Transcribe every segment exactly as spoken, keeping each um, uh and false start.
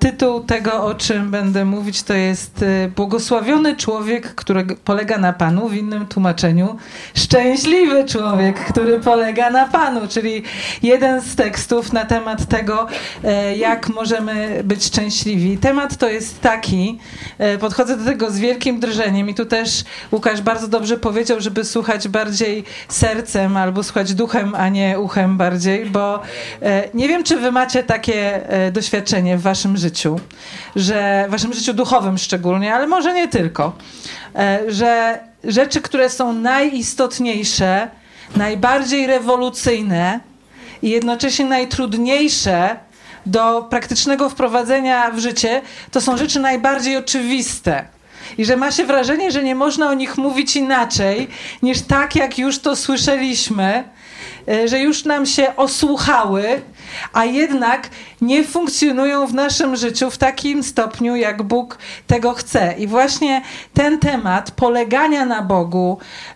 tytuł tego, o czym będę mówić, to jest Błogosławiony człowiek, który polega na Panu, w innym tłumaczeniu Szczęśliwy człowiek, który polega na Panu, czyli jeden z tekstów na temat tego, jak możemy być szczęśliwi. Temat to jest taki, podchodzę do tego z wielkim drżeniem i tu też Łukasz bardzo dobrze powiedział, żeby słuchać bardziej sercem albo słuchać duchem, a nie uchem bardziej, bo nie wiem, czy wy macie takie doświadczenie w waszym życiu, że w waszym życiu duchowym szczególnie, ale może nie tylko, że rzeczy, które są najistotniejsze, najbardziej rewolucyjne i jednocześnie najtrudniejsze do praktycznego wprowadzenia w życie, to są rzeczy najbardziej oczywiste. I że ma się wrażenie, że nie można o nich mówić inaczej, niż tak, jak już to słyszeliśmy, że już nam się osłuchały, a jednak nie funkcjonują w naszym życiu w takim stopniu, jak Bóg tego chce. I właśnie ten temat polegania na Bogu,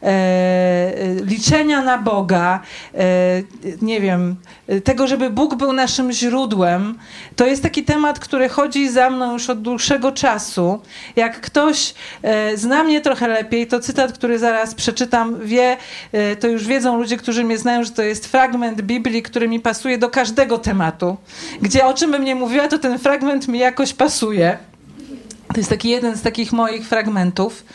e, liczenia na Boga, e, nie wiem, tego, żeby Bóg był naszym źródłem, to jest taki temat, który chodzi za mną już od dłuższego czasu. Jak ktoś e, zna mnie trochę lepiej, to cytat, który zaraz przeczytam, wie, e, to już wiedzą ludzie, którzy mnie znają, że to jest fragment Biblii, który mi pasuje do każdego tematu. Gdzie o czym bym nie mówiła, to ten fragment mi jakoś pasuje. To jest taki jeden z takich moich fragmentów.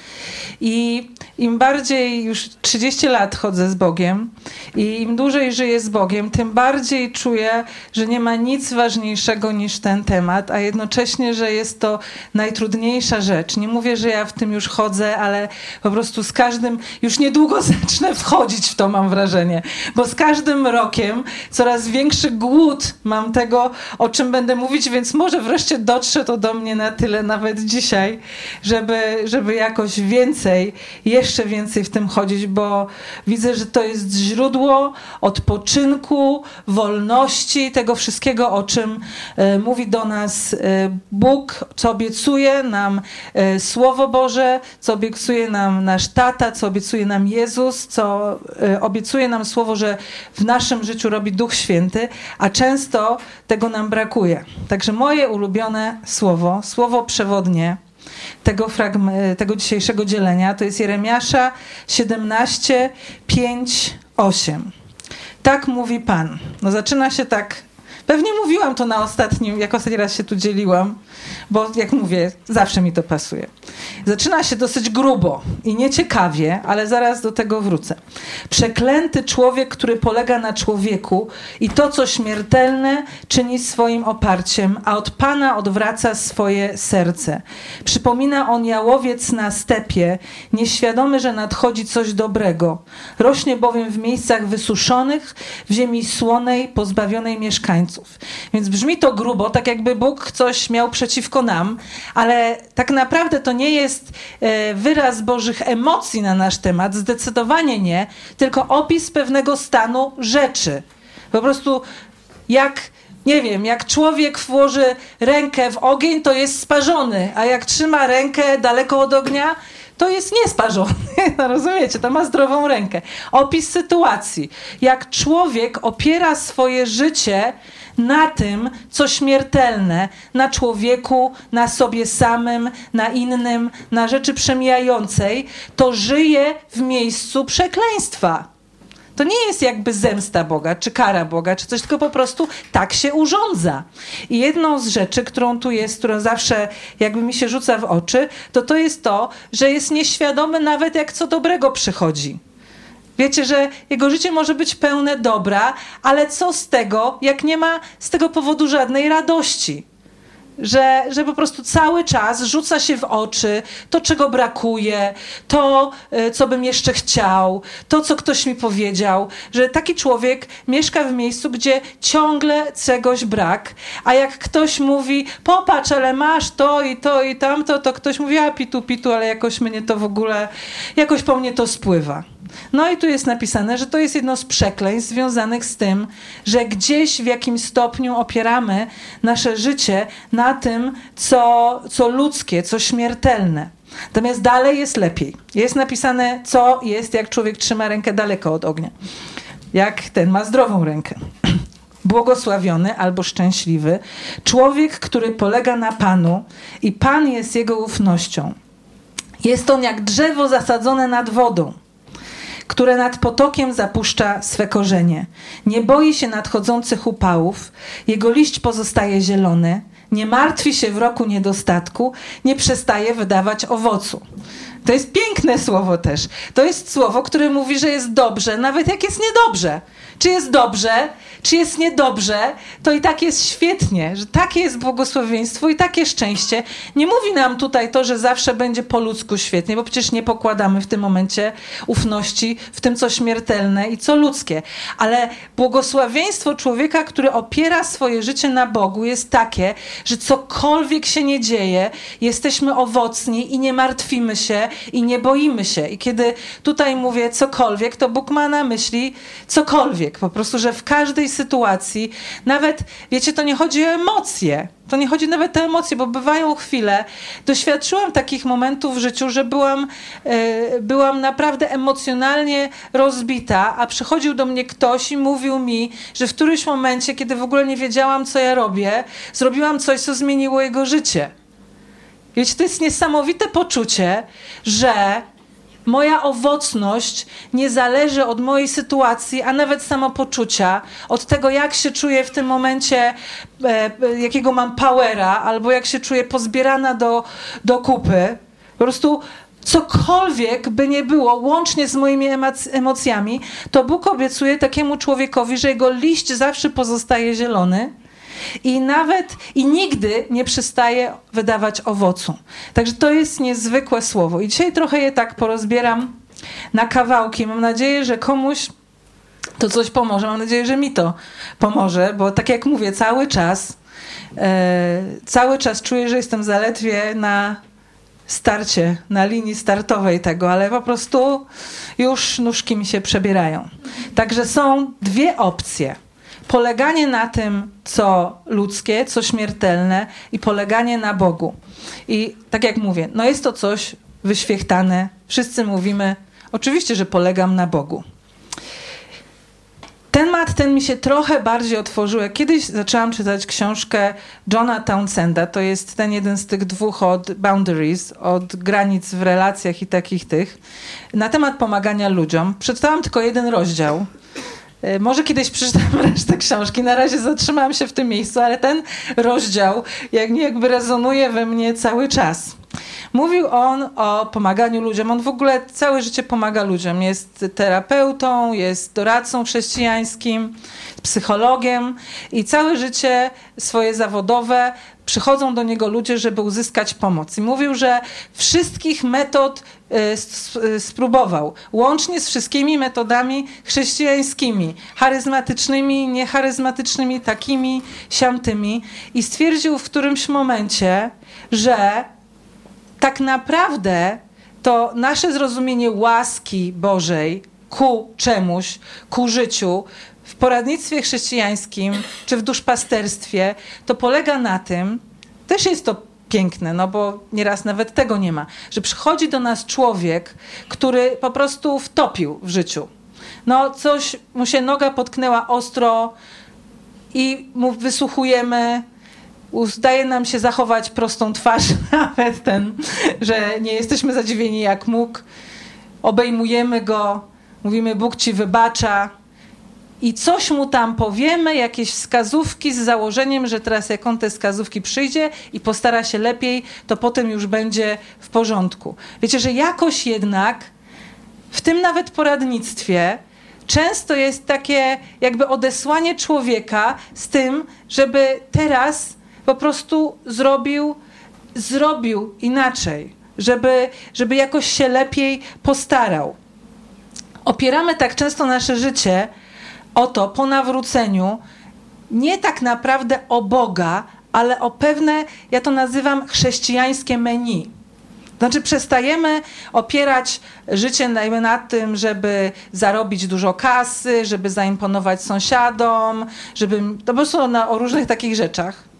I im bardziej już trzydzieści lat chodzę z Bogiem i im dłużej żyję z Bogiem, tym bardziej czuję, że nie ma nic ważniejszego niż ten temat, a jednocześnie, że jest to najtrudniejsza rzecz. Nie mówię, że ja w tym już chodzę, ale po prostu z każdym, już niedługo zacznę wchodzić w to, mam wrażenie, bo z każdym rokiem coraz większy głód mam tego, o czym będę mówić, więc może wreszcie dotrze to do mnie na tyle nawet dzisiaj, żeby, żeby jakoś więcej, jeszcze więcej w tym chodzić, bo widzę, że to jest źródło odpoczynku, wolności, tego wszystkiego, o czym e, mówi do nas e, Bóg, co obiecuje nam e, Słowo Boże, co obiecuje nam nasz tata, co obiecuje nam Jezus, co e, obiecuje nam Słowo, że w naszym życiu robi Duch Święty, a często tego nam brakuje. Także moje ulubione słowo, słowo przewodnie Tego, fragm- tego dzisiejszego dzielenia, to jest Jeremiasza siedemnaście, pięć, osiem. Tak mówi Pan. No zaczyna się tak, pewnie mówiłam to na ostatnim, jak ostatni raz się tu dzieliłam, bo jak mówię, zawsze mi to pasuje. Zaczyna się dosyć grubo i nieciekawie, ale zaraz do tego wrócę. Przeklęty człowiek, który polega na człowieku i to, co śmiertelne, czyni swoim oparciem, a od Pana odwraca swoje serce. Przypomina on jałowiec na stepie, nieświadomy, że nadchodzi coś dobrego. Rośnie bowiem w miejscach wysuszonych, w ziemi słonej, pozbawionej mieszkańców. Więc brzmi to grubo, tak jakby Bóg coś miał przeciwko nam, ale tak naprawdę to nie jest e, wyraz Bożych emocji na nasz temat, zdecydowanie nie, tylko opis pewnego stanu rzeczy. Po prostu jak, nie wiem, jak człowiek włoży rękę w ogień, to jest sparzony, a jak trzyma rękę daleko od ognia, to jest niesparzony. No rozumiecie, to ma zdrową rękę. Opis sytuacji. Jak człowiek opiera swoje życie na tym, co śmiertelne, na człowieku, na sobie samym, na innym, na rzeczy przemijającej, to żyje w miejscu przekleństwa. To nie jest jakby zemsta Boga, czy kara Boga, czy coś, tylko po prostu tak się urządza. I jedną z rzeczy, którą tu jest, którą zawsze jakby mi się rzuca w oczy, to to jest to, że jest nieświadomy nawet jak co dobrego przychodzi. Wiecie, że jego życie może być pełne dobra, ale co z tego, jak nie ma z tego powodu żadnej radości? Że, że po prostu cały czas rzuca się w oczy to, czego brakuje, to, co bym jeszcze chciał, to, co ktoś mi powiedział, że taki człowiek mieszka w miejscu, gdzie ciągle czegoś brak, a jak ktoś mówi, popatrz, ale masz to i to i tamto, to ktoś mówi, a pitu, pitu, ale jakoś mnie to w ogóle, jakoś po mnie to spływa. No i tu jest napisane, że to jest jedno z przekleństw związanych z tym, że gdzieś w jakimś stopniu opieramy nasze życie na tym, co, co ludzkie, co śmiertelne. Natomiast dalej jest lepiej. Jest napisane, co jest, jak człowiek trzyma rękę daleko od ognia. Jak ten ma zdrową rękę. błogosławiony albo szczęśliwy, człowiek, który polega na Panu i Pan jest jego ufnością. Jest on jak drzewo zasadzone nad wodą, które nad potokiem zapuszcza swe korzenie. Nie boi się nadchodzących upałów, jego liść pozostaje zielony, nie martwi się w roku niedostatku, nie przestaje wydawać owocu. To jest piękne słowo też. To jest słowo, które mówi, że jest dobrze, nawet jak jest niedobrze. Czy jest dobrze, czy jest niedobrze, to i tak jest świetnie, że takie jest błogosławieństwo i takie szczęście. Nie mówi nam tutaj to, że zawsze będzie po ludzku świetnie, bo przecież nie pokładamy w tym momencie ufności w tym, co śmiertelne i co ludzkie. Ale błogosławieństwo człowieka, który opiera swoje życie na Bogu, jest takie, że cokolwiek się nie dzieje, jesteśmy owocni i nie martwimy się i nie boimy się. I kiedy tutaj mówię cokolwiek, to Bóg ma na myśli cokolwiek. Po prostu, że w każdej sytuacji, nawet, wiecie, to nie chodzi o emocje. To nie chodzi nawet o emocje, bo bywają chwile. Doświadczyłam takich momentów w życiu, że byłam, yy, byłam naprawdę emocjonalnie rozbita, a przychodził do mnie ktoś i mówił mi, że w którymś momencie, kiedy w ogóle nie wiedziałam, co ja robię, zrobiłam coś, co zmieniło jego życie. Wiecie, to jest niesamowite poczucie, że moja owocność nie zależy od mojej sytuacji, a nawet samopoczucia, od tego, jak się czuję w tym momencie, e, jakiego mam powera, albo jak się czuję pozbierana do, do kupy. Po prostu cokolwiek by nie było, łącznie z moimi emoc- emocjami, to Bóg obiecuje takiemu człowiekowi, że jego liść zawsze pozostaje zielony, i nawet, i nigdy nie przestaje wydawać owocu. Także to jest niezwykłe słowo. I dzisiaj trochę je tak porozbieram na kawałki. Mam nadzieję, że komuś to coś pomoże. Mam nadzieję, że mi to pomoże, bo tak jak mówię, cały czas, e, cały czas czuję, że jestem zaledwie na starcie, na linii startowej tego, ale po prostu już nóżki mi się przebierają. Także są dwie opcje. Poleganie na tym, co ludzkie, co śmiertelne i poleganie na Bogu. I tak jak mówię, no jest to coś wyświechtane. Wszyscy mówimy, oczywiście, że polegam na Bogu. Temat ten mi się trochę bardziej otworzył. Jak kiedyś zaczęłam czytać książkę Johna Townsenda, to jest ten jeden z tych dwóch od boundaries, od granic w relacjach i takich tych, na temat pomagania ludziom. Przeczytałam tylko jeden rozdział. Może kiedyś przeczytam resztę książki, na razie zatrzymałam się w tym miejscu, ale ten rozdział jak jakby rezonuje we mnie cały czas. Mówił on o pomaganiu ludziom. On w ogóle całe życie pomaga ludziom. Jest terapeutą, jest doradcą chrześcijańskim, psychologiem i całe życie swoje zawodowe przychodzą do niego ludzie, żeby uzyskać pomoc. I mówił, że wszystkich metod y, spróbował, łącznie z wszystkimi metodami chrześcijańskimi, charyzmatycznymi, niecharyzmatycznymi, takimi, siamtymi. I stwierdził w którymś momencie, że tak naprawdę to nasze zrozumienie łaski Bożej ku czemuś, ku życiu, w poradnictwie chrześcijańskim czy w duszpasterstwie, to polega na tym, też jest to piękne, no bo nieraz nawet tego nie ma, że przychodzi do nas człowiek, który po prostu wtopił w życiu. No coś mu się noga potknęła ostro i mu wysłuchujemy, zdaje nam się zachować prostą twarz, nawet ten, że nie jesteśmy zadziwieni jak mógł. Obejmujemy go, mówimy Bóg ci wybacza i coś mu tam powiemy, jakieś wskazówki z założeniem, że teraz jak on te wskazówki przyjdzie i postara się lepiej, to potem już będzie w porządku. Wiecie, że jakoś jednak w tym nawet poradnictwie często jest takie jakby odesłanie człowieka z tym, żeby teraz po prostu zrobił, zrobił inaczej, żeby, żeby jakoś się lepiej postarał. Opieramy tak często nasze życie o to, po nawróceniu, nie tak naprawdę o Boga, ale o pewne, ja to nazywam chrześcijańskie menu. Znaczy przestajemy opierać życie na tym, żeby zarobić dużo kasy, żeby zaimponować sąsiadom, żeby, to po prostu na, o różnych takich rzeczach.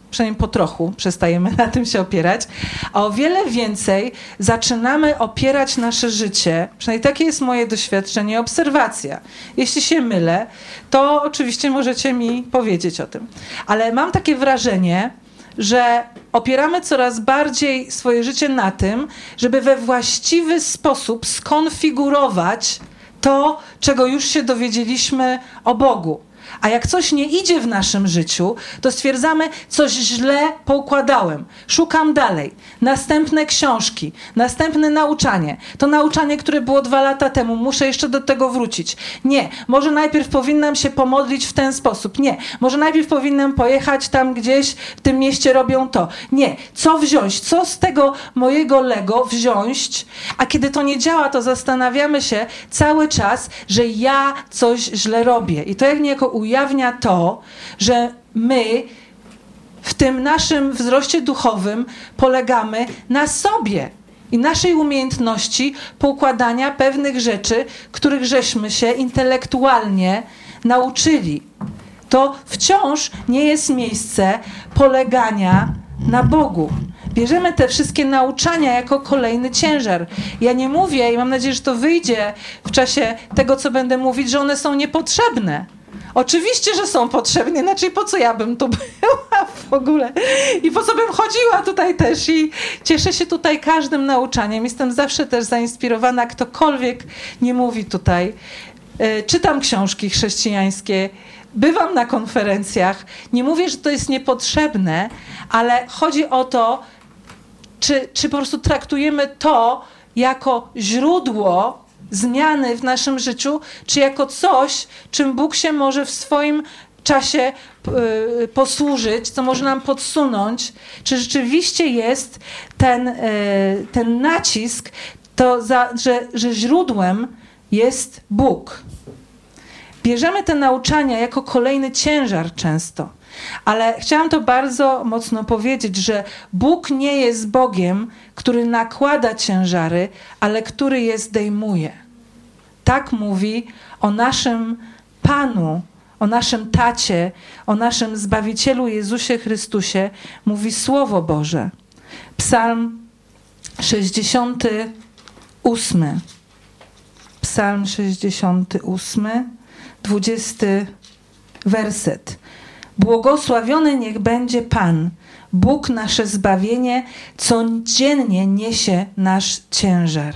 przynajmniej po trochu przestajemy na tym się opierać, a o wiele więcej zaczynamy opierać nasze życie, przynajmniej takie jest moje doświadczenie, obserwacja. Jeśli się mylę, to oczywiście możecie mi powiedzieć o tym. Ale mam takie wrażenie, że opieramy coraz bardziej swoje życie na tym, żeby we właściwy sposób skonfigurować to, czego już się dowiedzieliśmy o Bogu. A jak coś nie idzie w naszym życiu, to stwierdzamy, coś źle poukładałem. Szukam dalej. Następne książki, następne nauczanie. To nauczanie, które było dwa lata temu, muszę jeszcze do tego wrócić. Nie, może najpierw powinnam się pomodlić w ten sposób. Nie, może najpierw powinnam pojechać tam gdzieś, w tym mieście robią to. Nie, co wziąć? Co z tego mojego Lego wziąć? A kiedy to nie działa, to zastanawiamy się cały czas, że ja coś źle robię. I to jak niejako ujawnia to, że my w tym naszym wzroście duchowym polegamy na sobie i naszej umiejętności poukładania pewnych rzeczy, których żeśmy się intelektualnie nauczyli. To wciąż nie jest miejsce polegania na Bogu. Bierzemy te wszystkie nauczania jako kolejny ciężar. Ja nie mówię, i mam nadzieję, że to wyjdzie w czasie tego, co będę mówić, że one są niepotrzebne. Oczywiście, że są potrzebne, inaczej po co ja bym tu była w ogóle i po co bym chodziła tutaj też i cieszę się tutaj każdym nauczaniem. Jestem zawsze też zainspirowana, ktokolwiek nie mówi tutaj. Czytam książki chrześcijańskie, bywam na konferencjach. Nie mówię, że to jest niepotrzebne, ale chodzi o to, czy, czy po prostu traktujemy to jako źródło zmiany w naszym życiu, czy jako coś, czym Bóg się może w swoim czasie y, posłużyć, co może nam podsunąć, czy rzeczywiście jest ten, y, ten nacisk, to za, że, że źródłem jest Bóg. Bierzemy te nauczania jako kolejny ciężar często, ale chciałam to bardzo mocno powiedzieć, że Bóg nie jest Bogiem, który nakłada ciężary, ale który je zdejmuje. Tak mówi o naszym Panu, o naszym Tacie, o naszym Zbawicielu Jezusie Chrystusie, mówi Słowo Boże. Psalm sześćdziesiąty ósmy. Psalm sześćdziesiąty ósmy, dwudziesty werset. Błogosławiony niech będzie Pan, Bóg nasze zbawienie, codziennie niesie nasz ciężar.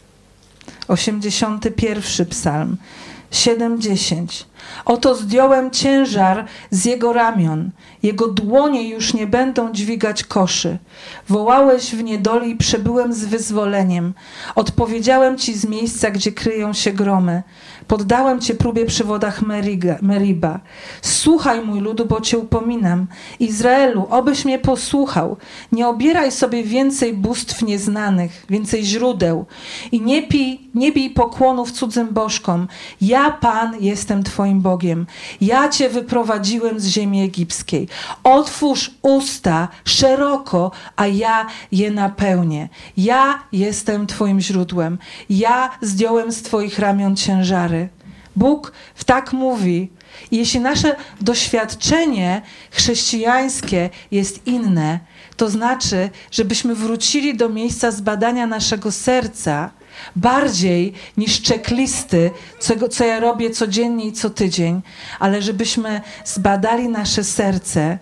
osiemdziesiąty pierwszy psalm, siedem dziesięć. Oto zdjąłem ciężar z jego ramion, jego dłonie już nie będą dźwigać koszy. Wołałeś w niedoli i przebyłem z wyzwoleniem. Odpowiedziałem ci z miejsca, gdzie kryją się gromy. Poddałem cię próbie przy wodach Meriga, Meriba. Słuchaj, mój ludu, bo cię upominam. Izraelu, obyś mnie posłuchał. Nie obieraj sobie więcej bóstw nieznanych, więcej źródeł. I nie, pij, nie bij pokłonów cudzym bożkom. Ja, Pan, jestem twoim Bogiem. Ja cię wyprowadziłem z ziemi egipskiej. Otwórz usta szeroko, a ja je napełnię. Ja jestem twoim źródłem. Ja zdjąłem z twoich ramion ciężary. Bóg tak mówi. I jeśli nasze doświadczenie chrześcijańskie jest inne, to znaczy, żebyśmy wrócili do miejsca zbadania naszego serca bardziej niż checklisty, co, co ja robię codziennie i co tydzień, ale żebyśmy zbadali nasze serce,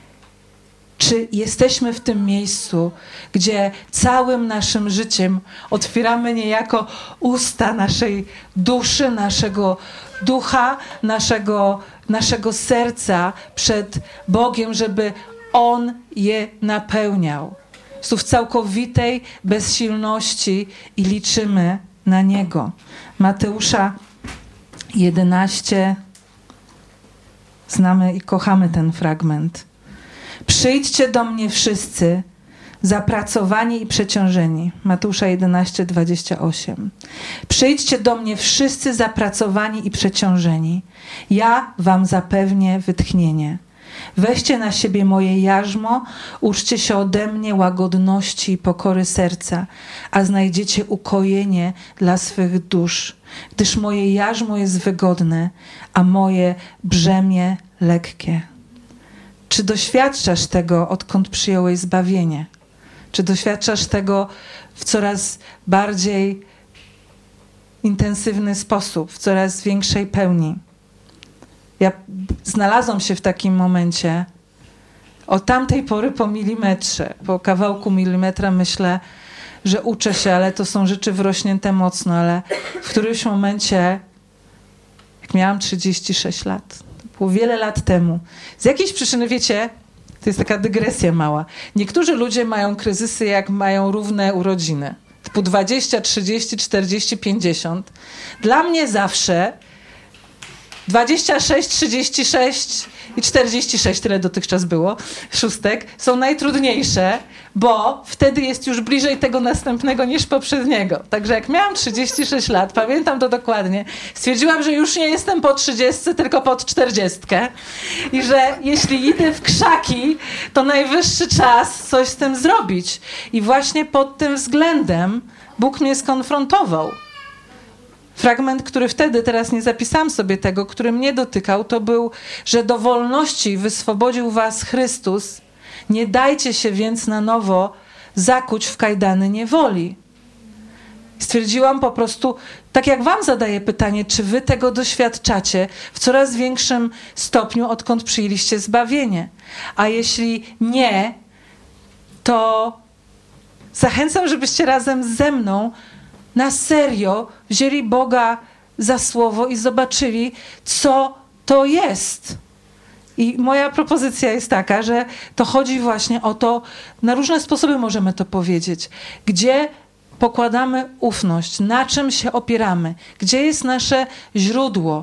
czy jesteśmy w tym miejscu, gdzie całym naszym życiem otwieramy niejako usta naszej duszy, naszego ducha, naszego, naszego serca przed Bogiem, żeby On je napełniał. Są w całkowitej bezsilności i liczymy na Niego. Mateusza jedenaście. Znamy i kochamy ten fragment. Przyjdźcie do mnie wszyscy, zapracowani i przeciążeni. Mateusza jedenaście, dwadzieścia osiem. Przyjdźcie do mnie wszyscy zapracowani i przeciążeni. Ja wam zapewnię wytchnienie. Weźcie na siebie moje jarzmo, uczcie się ode mnie łagodności i pokory serca, a znajdziecie ukojenie dla swych dusz, gdyż moje jarzmo jest wygodne, a moje brzemię lekkie. Czy doświadczasz tego, odkąd przyjąłeś zbawienie? Czy doświadczasz tego w coraz bardziej intensywny sposób, w coraz większej pełni? Ja znalazłam się w takim momencie. Od tamtej pory po milimetrze, po kawałku milimetra myślę, że uczę się, ale to są rzeczy wrośnięte mocno, ale w którymś momencie, jak miałam trzydzieści sześć lat, to było wiele lat temu, z jakiejś przyczyny, wiecie, to jest taka dygresja mała. Niektórzy ludzie mają kryzysy, jak mają równe urodziny. Typu dwadzieścia, trzydzieści, czterdzieści, pięćdziesiąt. Dla mnie zawsze dwadzieścia sześć, trzydzieści sześć i czterdzieści sześć, tyle dotychczas było, szóstek, są najtrudniejsze, bo wtedy jest już bliżej tego następnego niż poprzedniego. Także jak miałam trzydzieści sześć lat, pamiętam to dokładnie, stwierdziłam, że już nie jestem po trzydziestce, tylko pod czterdziestkę i że jeśli idę w krzaki, to najwyższy czas coś z tym zrobić. I właśnie pod tym względem Bóg mnie skonfrontował. Fragment, który wtedy, teraz nie zapisałam sobie tego, który mnie dotykał, to był, że do wolności wyswobodził was Chrystus. Nie dajcie się więc na nowo zakuć w kajdany niewoli. Stwierdziłam po prostu, tak jak wam zadaję pytanie, czy wy tego doświadczacie w coraz większym stopniu, odkąd przyjęliście zbawienie. A jeśli nie, to zachęcam, żebyście razem ze mną na serio wzięli Boga za słowo i zobaczyli, co to jest. I moja propozycja jest taka, że to chodzi właśnie o to, na różne sposoby możemy to powiedzieć, gdzie pokładamy ufność, na czym się opieramy, gdzie jest nasze źródło,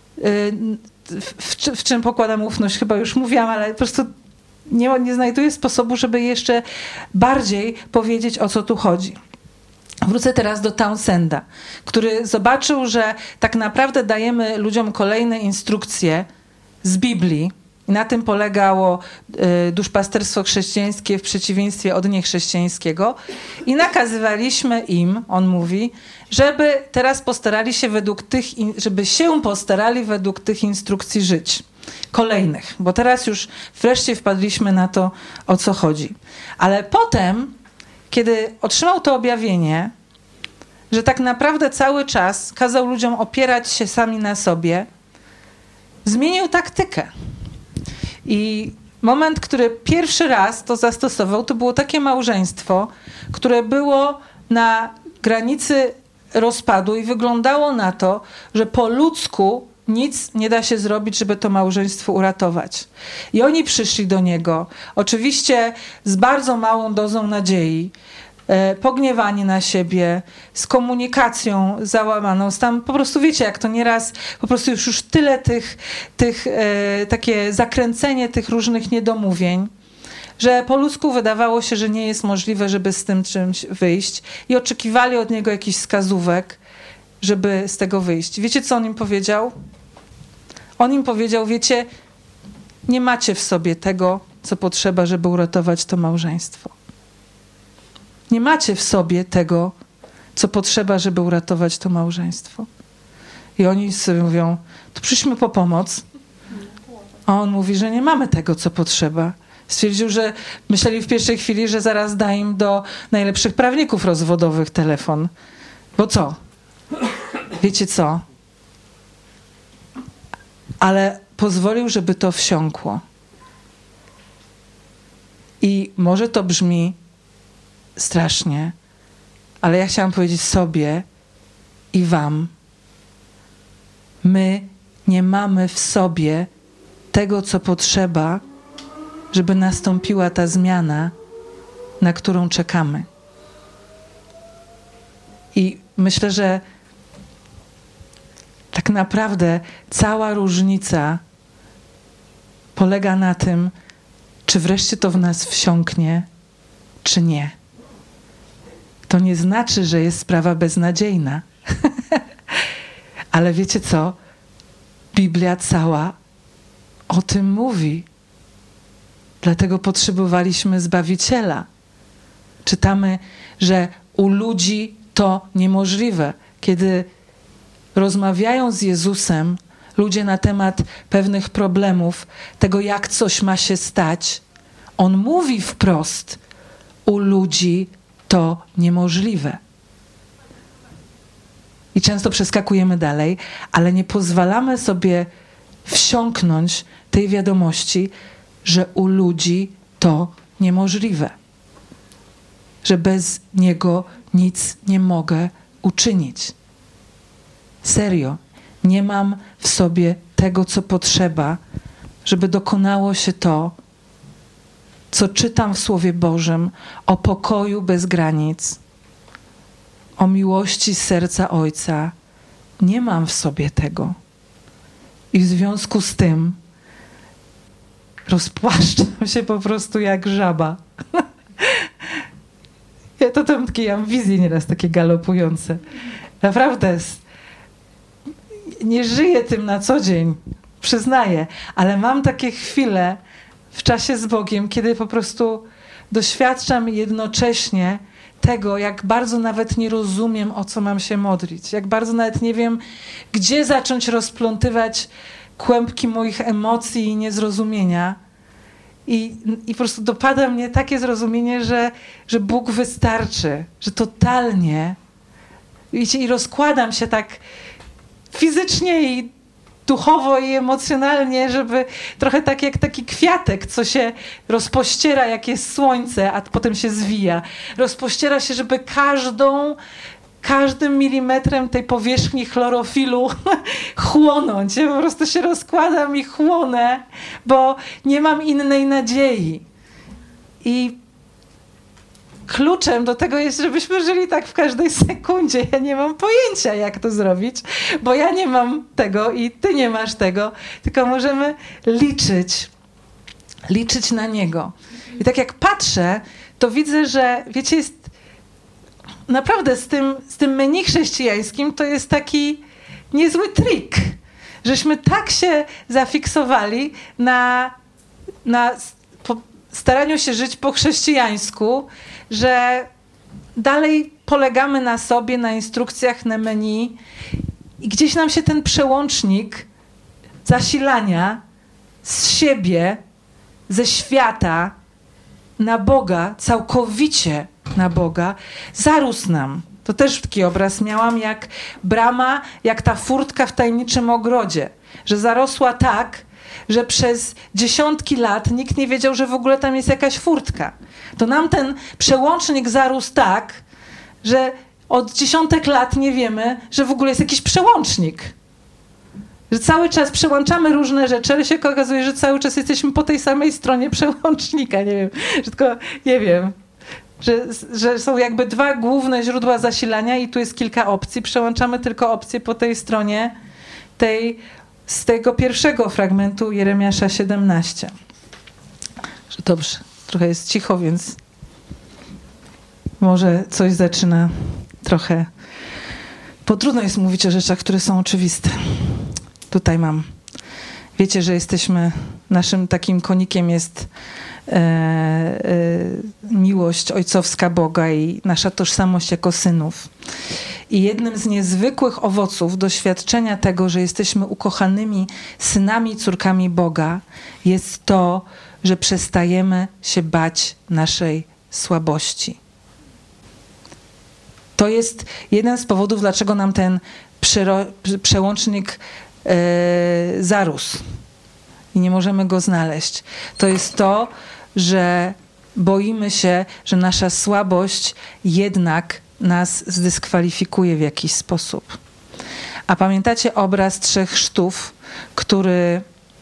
w, w, w czym pokładamy ufność, chyba już mówiłam, ale po prostu nie, nie znajduję sposobu, żeby jeszcze bardziej powiedzieć, o co tu chodzi. Wrócę teraz do Townsenda, który zobaczył, że tak naprawdę dajemy ludziom kolejne instrukcje z Biblii. I na tym polegało y, duszpasterstwo chrześcijańskie w przeciwieństwie od niechrześcijańskiego. I nakazywaliśmy im, on mówi, żeby teraz postarali się według tych, in, żeby się postarali według tych instrukcji żyć. Kolejnych. Bo teraz już wreszcie wpadliśmy na to, o co chodzi. Ale potem, kiedy otrzymał to objawienie, że tak naprawdę cały czas kazał ludziom opierać się sami na sobie, zmienił taktykę. I moment, który pierwszy raz to zastosował, to było takie małżeństwo, które było na granicy rozpadu i wyglądało na to, że po ludzku nic nie da się zrobić, żeby to małżeństwo uratować. I oni przyszli do niego, oczywiście z bardzo małą dozą nadziei, e, pogniewani na siebie, z komunikacją załamaną, z tam po prostu wiecie, jak to nieraz, po prostu już, już tyle tych, tych e, takie zakręcenie tych różnych niedomówień, że po ludzku wydawało się, że nie jest możliwe, żeby z tym czymś wyjść i oczekiwali od niego jakichś wskazówek, żeby z tego wyjść. Wiecie, co on im powiedział? On im powiedział, wiecie, nie macie w sobie tego, co potrzeba, żeby uratować to małżeństwo. Nie macie w sobie tego, co potrzeba, żeby uratować to małżeństwo. I oni sobie mówią, to przyszliśmy po pomoc. A on mówi, że nie mamy tego, co potrzeba. Stwierdził, że myśleli w pierwszej chwili, że zaraz da im do najlepszych prawników rozwodowych telefon. Bo co? Wiecie co? Ale pozwolił, żeby to wsiąkło. I może to brzmi strasznie, ale ja chciałam powiedzieć sobie i wam, my nie mamy w sobie tego, co potrzeba, żeby nastąpiła ta zmiana, na którą czekamy. I myślę, że tak naprawdę cała różnica polega na tym, czy wreszcie to w nas wsiąknie, czy nie. To nie znaczy, że jest sprawa beznadziejna. Ale wiecie co? Biblia cała o tym mówi. Dlatego potrzebowaliśmy Zbawiciela. Czytamy, że u ludzi to niemożliwe. Kiedy rozmawiają z Jezusem, ludzie na temat pewnych problemów, tego jak coś ma się stać, on mówi wprost, u ludzi to niemożliwe. I często przeskakujemy dalej, ale nie pozwalamy sobie wsiąknąć tej wiadomości, że u ludzi to niemożliwe. Że bez Niego nic nie mogę uczynić. Serio, nie mam w sobie tego, co potrzeba, żeby dokonało się to, co czytam w Słowie Bożym o pokoju bez granic, o miłości z serca Ojca. Nie mam w sobie tego. I w związku z tym rozpłaszczam się po prostu jak żaba. Ja to tam takie, ja mam wizje nieraz takie galopujące. Naprawdę nie żyję tym na co dzień, przyznaję, ale mam takie chwile w czasie z Bogiem, kiedy po prostu doświadczam jednocześnie tego, jak bardzo nawet nie rozumiem, o co mam się modlić. Jak bardzo nawet nie wiem, gdzie zacząć rozplątywać kłębki moich emocji i niezrozumienia. I, i po prostu dopada mnie takie zrozumienie, że, że Bóg wystarczy, że totalnie. Wiecie, i rozkładam się tak fizycznie i duchowo i emocjonalnie, żeby trochę tak jak taki kwiatek, co się rozpościera, jak jest słońce, a potem się zwija. Rozpościera się, żeby każdą, każdym milimetrem tej powierzchni chlorofilu chłonąć. Ja po prostu się rozkładam i chłonę, bo nie mam innej nadziei. I kluczem do tego jest, żebyśmy żyli tak w każdej sekundzie. Ja nie mam pojęcia, jak to zrobić, bo ja nie mam tego i ty nie masz tego, tylko możemy liczyć, liczyć na Niego. I tak jak patrzę, to widzę, że wiecie, jest naprawdę z tym, z tym menu chrześcijańskim to jest taki niezły trik, żeśmy tak się zafiksowali na, na po, staraniu się żyć po chrześcijańsku, że dalej polegamy na sobie, na instrukcjach, na menu i gdzieś nam się ten przełącznik zasilania z siebie, ze świata na Boga, całkowicie na Boga, zarósł nam. To też taki obraz miałam, jak brama, jak ta furtka w tajemniczym ogrodzie, że zarosła tak, że przez dziesiątki lat nikt nie wiedział, że w ogóle tam jest jakaś furtka. To nam ten przełącznik zarósł tak, że od dziesiątek lat nie wiemy, że w ogóle jest jakiś przełącznik. Że cały czas przełączamy różne rzeczy, ale się okazuje, że cały czas jesteśmy po tej samej stronie przełącznika. Nie wiem, że tylko, nie wiem, że, że są jakby dwa główne źródła zasilania i tu jest kilka opcji. Przełączamy tylko opcje po tej stronie tej, z tego pierwszego fragmentu Jeremiasza siedemnaście. Dobrze, trochę jest cicho, więc może coś zaczyna trochę, bo trudno jest mówić o rzeczach, które są oczywiste. Tutaj mam. Wiecie, że jesteśmy, naszym takim konikiem jest e, e, miłość ojcowska Boga i nasza tożsamość jako synów. I jednym z niezwykłych owoców doświadczenia tego, że jesteśmy ukochanymi synami i córkami Boga, jest to, że przestajemy się bać naszej słabości. To jest jeden z powodów, dlaczego nam ten przero- przełącznik e, zarósł i nie możemy go znaleźć. To jest to, że boimy się, że nasza słabość jednak nas zdyskwalifikuje w jakiś sposób. A pamiętacie obraz trzech chrztów, który,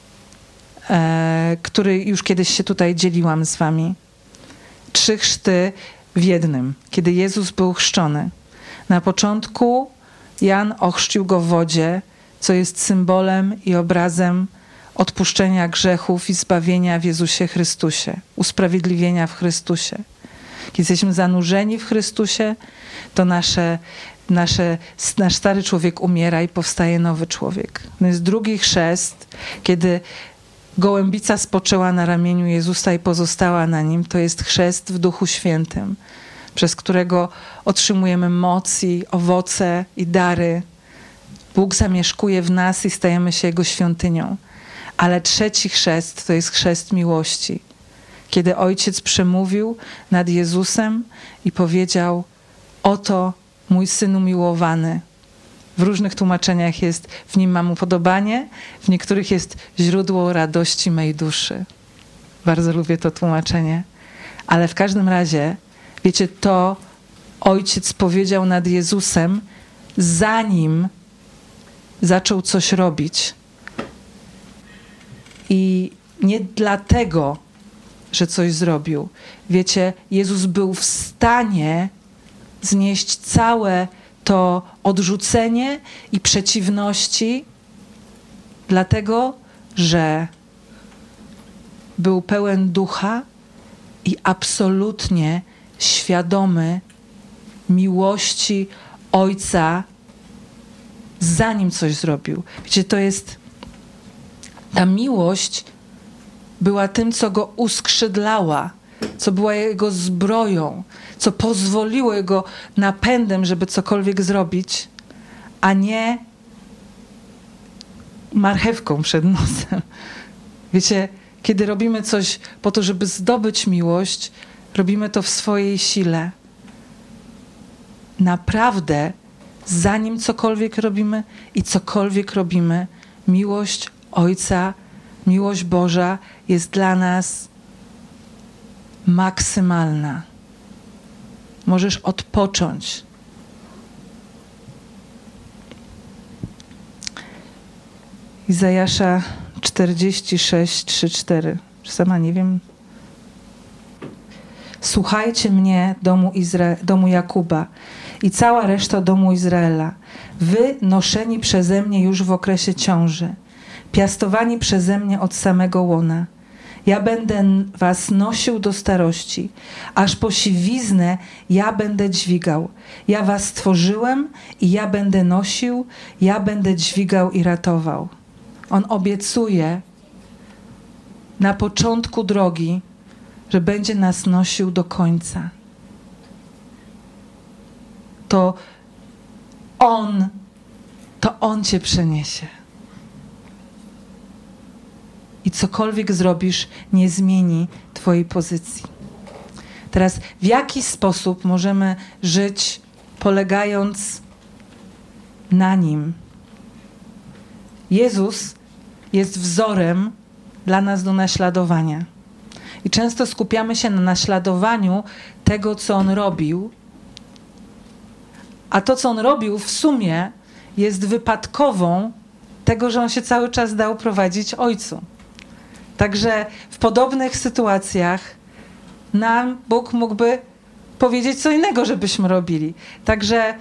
e, który już kiedyś się tutaj dzieliłam z wami? Trzy chrzty w jednym, kiedy Jezus był chrzczony. Na początku Jan ochrzcił go w wodzie, co jest symbolem i obrazem odpuszczenia grzechów i zbawienia w Jezusie Chrystusie, usprawiedliwienia w Chrystusie. Kiedy jesteśmy zanurzeni w Chrystusie, to nasze, nasze, nasz stary człowiek umiera i powstaje nowy człowiek. To jest drugi chrzest, kiedy gołębica spoczęła na ramieniu Jezusa i pozostała na nim. To jest chrzest w Duchu Świętym, przez którego otrzymujemy moc i owoce i dary Bóg zamieszkuje w nas i stajemy się Jego świątynią. Ale trzeci chrzest to jest chrzest miłości. Kiedy Ojciec przemówił nad Jezusem i powiedział: oto mój Syn umiłowany. W różnych tłumaczeniach jest: w nim mam upodobanie, w niektórych jest źródło radości mej duszy. Bardzo lubię to tłumaczenie. Ale w każdym razie, wiecie, to Ojciec powiedział nad Jezusem, zanim zaczął coś robić. I nie dlatego, że coś zrobił. Wiecie, Jezus był w stanie znieść całe to odrzucenie i przeciwności, dlatego, że był pełen ducha i absolutnie świadomy miłości Ojca, zanim coś zrobił. Wiecie, to jest... Ta miłość była tym, co go uskrzydlała, co była jego zbroją, co pozwoliło jego napędem, żeby cokolwiek zrobić, a nie marchewką przed nosem. Wiecie, kiedy robimy coś po to, żeby zdobyć miłość, robimy to w swojej sile. Naprawdę, zanim cokolwiek robimy i cokolwiek robimy, miłość Ojca, miłość Boża jest dla nas maksymalna. Możesz odpocząć. Izajasza czterdzieści sześć, trzy, cztery. Sama nie wiem. Słuchajcie mnie, domu, Izra- domu Jakuba i cała reszta domu Izraela. Wy noszeni przeze mnie już w okresie ciąży, piastowani przeze mnie od samego łona. Ja będę was nosił do starości, aż po siwiznę ja będę dźwigał. Ja was stworzyłem i ja będę nosił, ja będę dźwigał i ratował. On obiecuje na początku drogi, że będzie nas nosił do końca. To On, to On cię przeniesie. I cokolwiek zrobisz, nie zmieni twojej pozycji. Teraz, w jaki sposób możemy żyć, polegając na Nim? Jezus jest wzorem dla nas do naśladowania. I często skupiamy się na naśladowaniu tego, co On robił, a to, co On robił, w sumie jest wypadkową tego, że On się cały czas dał prowadzić Ojcu. Także w podobnych sytuacjach nam Bóg mógłby powiedzieć co innego, żebyśmy robili. Także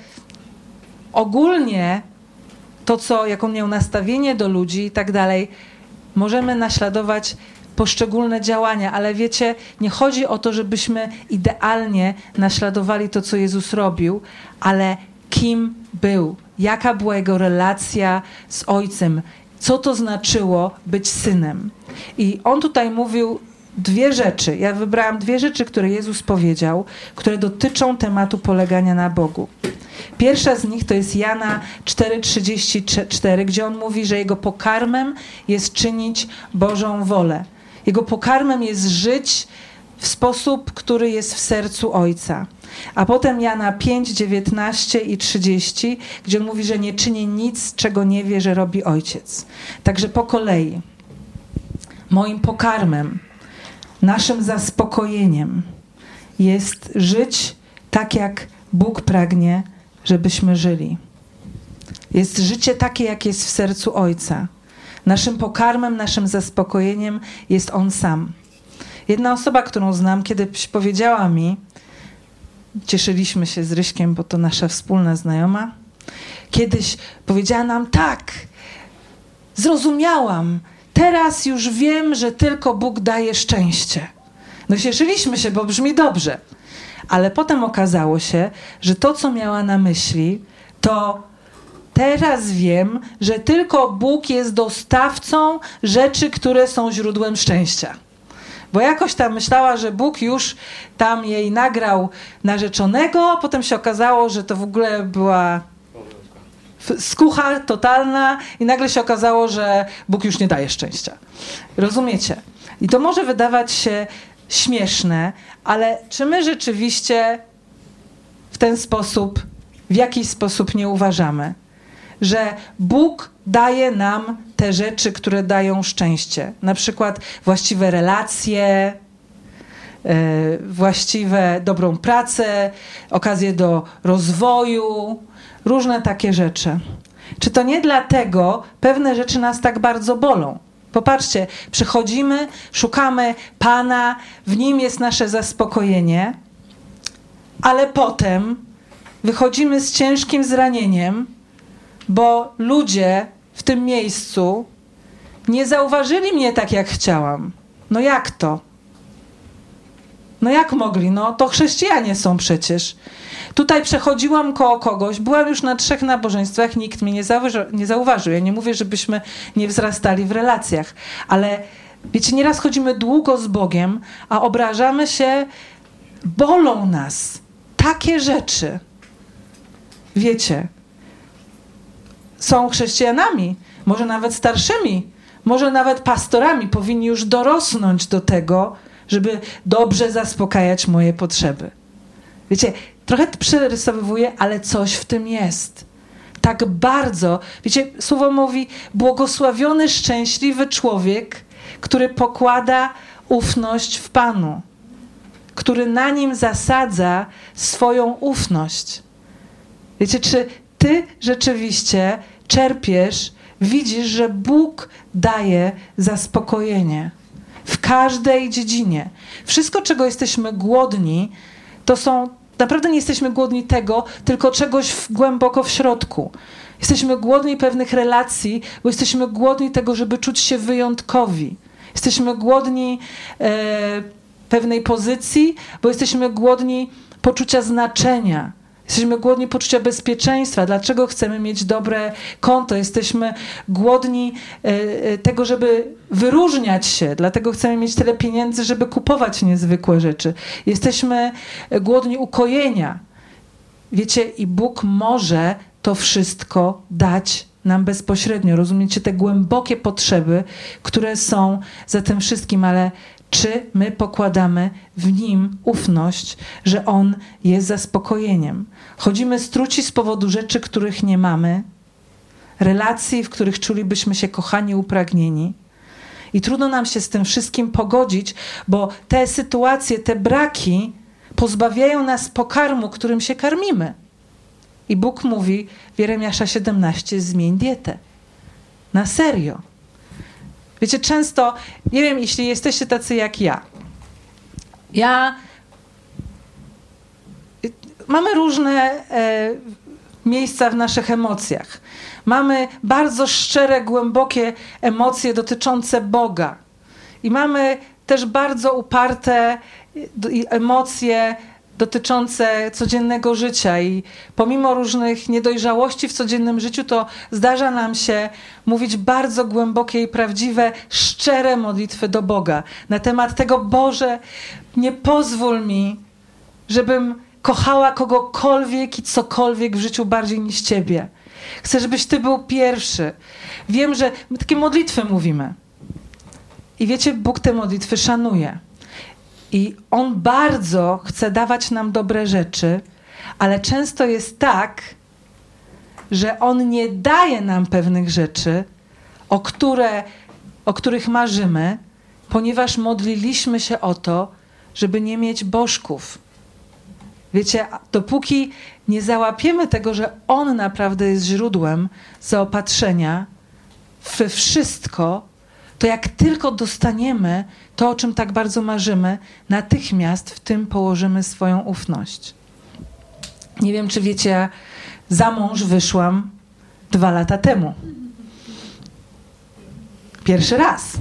ogólnie to, co, jak On miał nastawienie do ludzi i tak dalej, możemy naśladować poszczególne działania, ale wiecie, nie chodzi o to, żebyśmy idealnie naśladowali to, co Jezus robił, ale kim był, jaka była Jego relacja z Ojcem, co to znaczyło być synem. I On tutaj mówił dwie rzeczy. Ja wybrałam dwie rzeczy, które Jezus powiedział, które dotyczą tematu polegania na Bogu. Pierwsza z nich to jest Jana cztery trzydzieści cztery, gdzie On mówi, że Jego pokarmem jest czynić Bożą wolę. Jego pokarmem jest żyć w sposób, który jest w sercu Ojca. A potem Jana pięć dziewiętnaście i trzydzieści, gdzie On mówi, że nie czyni nic, czego nie wie, że robi Ojciec. Także po kolei. Moim pokarmem, naszym zaspokojeniem jest żyć tak, jak Bóg pragnie, żebyśmy żyli. Jest życie takie, jak jest w sercu Ojca. Naszym pokarmem, naszym zaspokojeniem jest On sam. Jedna osoba, którą znam, kiedyś powiedziała mi, cieszyliśmy się z Ryśkiem, bo to nasza wspólna znajoma, kiedyś powiedziała nam: tak, zrozumiałam, teraz już wiem, że tylko Bóg daje szczęście. No cieszyliśmy się, bo brzmi dobrze. Ale potem okazało się, że to, co miała na myśli, to teraz wiem, że tylko Bóg jest dostawcą rzeczy, które są źródłem szczęścia. Bo jakoś tam myślała, że Bóg już tam jej nagrał narzeczonego, a potem się okazało, że to w ogóle była skucha totalna i nagle się okazało, że Bóg już nie daje szczęścia. Rozumiecie? I to może wydawać się śmieszne, ale czy my rzeczywiście w ten sposób, w jakiś sposób nie uważamy, że Bóg daje nam te rzeczy, które dają szczęście. Na przykład właściwe relacje, yy, właściwe, dobrą pracę, okazję do rozwoju, różne takie rzeczy. Czy to nie dlatego pewne rzeczy nas tak bardzo bolą? Popatrzcie, przychodzimy, szukamy Pana, w Nim jest nasze zaspokojenie, ale potem wychodzimy z ciężkim zranieniem, bo ludzie w tym miejscu nie zauważyli mnie tak, jak chciałam. No jak to? No jak mogli? No to chrześcijanie są przecież. Tutaj przechodziłam koło kogoś, byłam już na trzech nabożeństwach, nikt mnie nie zauważył. Nie zauważył. Ja nie mówię, żebyśmy nie wzrastali w relacjach, ale wiecie, nieraz chodzimy długo z Bogiem, a obrażamy się, bolą nas takie rzeczy. Wiecie, są chrześcijanami, może nawet starszymi, może nawet pastorami, powinni już dorosnąć do tego, żeby dobrze zaspokajać moje potrzeby. Wiecie, trochę przerysowywuję, ale coś w tym jest. Tak bardzo, wiecie, słowo mówi, błogosławiony, szczęśliwy człowiek, który pokłada ufność w Panu, który na Nim zasadza swoją ufność. Wiecie, czy ty rzeczywiście czerpiesz, widzisz, że Bóg daje zaspokojenie w każdej dziedzinie. Wszystko, czego jesteśmy głodni, to są, naprawdę nie jesteśmy głodni tego, tylko czegoś w, głęboko w środku. Jesteśmy głodni pewnych relacji, bo jesteśmy głodni tego, żeby czuć się wyjątkowi. Jesteśmy głodni e, pewnej pozycji, bo jesteśmy głodni poczucia znaczenia. Jesteśmy głodni poczucia bezpieczeństwa. Dlaczego chcemy mieć dobre konto? Jesteśmy głodni e, tego, żeby wyróżniać się. Dlatego chcemy mieć tyle pieniędzy, żeby kupować niezwykłe rzeczy. Jesteśmy głodni ukojenia. Wiecie, i Bóg może to wszystko dać nam bezpośrednio. Rozumiecie? Te głębokie potrzeby, które są za tym wszystkim, ale czy my pokładamy w Nim ufność, że On jest zaspokojeniem? Chodzimy struci z powodu rzeczy, których nie mamy, relacji, w których czulibyśmy się kochani, upragnieni. I trudno nam się z tym wszystkim pogodzić, bo te sytuacje, te braki pozbawiają nas pokarmu, którym się karmimy. I Bóg mówi w Jeremiasza siedemnaście, zmień dietę. Na serio. Wiecie, często, nie wiem, jeśli jesteście tacy jak ja. Ja... Mamy różne e, miejsca w naszych emocjach. Mamy bardzo szczere, głębokie emocje dotyczące Boga. I mamy też bardzo uparte emocje dotyczące codziennego życia. I pomimo różnych niedojrzałości w codziennym życiu, to zdarza nam się mówić bardzo głębokie i prawdziwe, szczere modlitwy do Boga. Na temat tego, Boże, nie pozwól mi, żebym kochała kogokolwiek i cokolwiek w życiu bardziej niż Ciebie. Chcę, żebyś Ty był pierwszy. Wiem, że my takie modlitwy mówimy. I wiecie, Bóg te modlitwy szanuje. I On bardzo chce dawać nam dobre rzeczy, ale często jest tak, że On nie daje nam pewnych rzeczy, o, które, o których marzymy, ponieważ modliliśmy się o to, żeby nie mieć bożków. Wiecie, dopóki nie załapiemy tego, że On naprawdę jest źródłem zaopatrzenia we wszystko, to jak tylko dostaniemy to, o czym tak bardzo marzymy, natychmiast w tym położymy swoją ufność. Nie wiem, czy wiecie, ja za mąż wyszłam dwa lata temu. Pierwszy raz.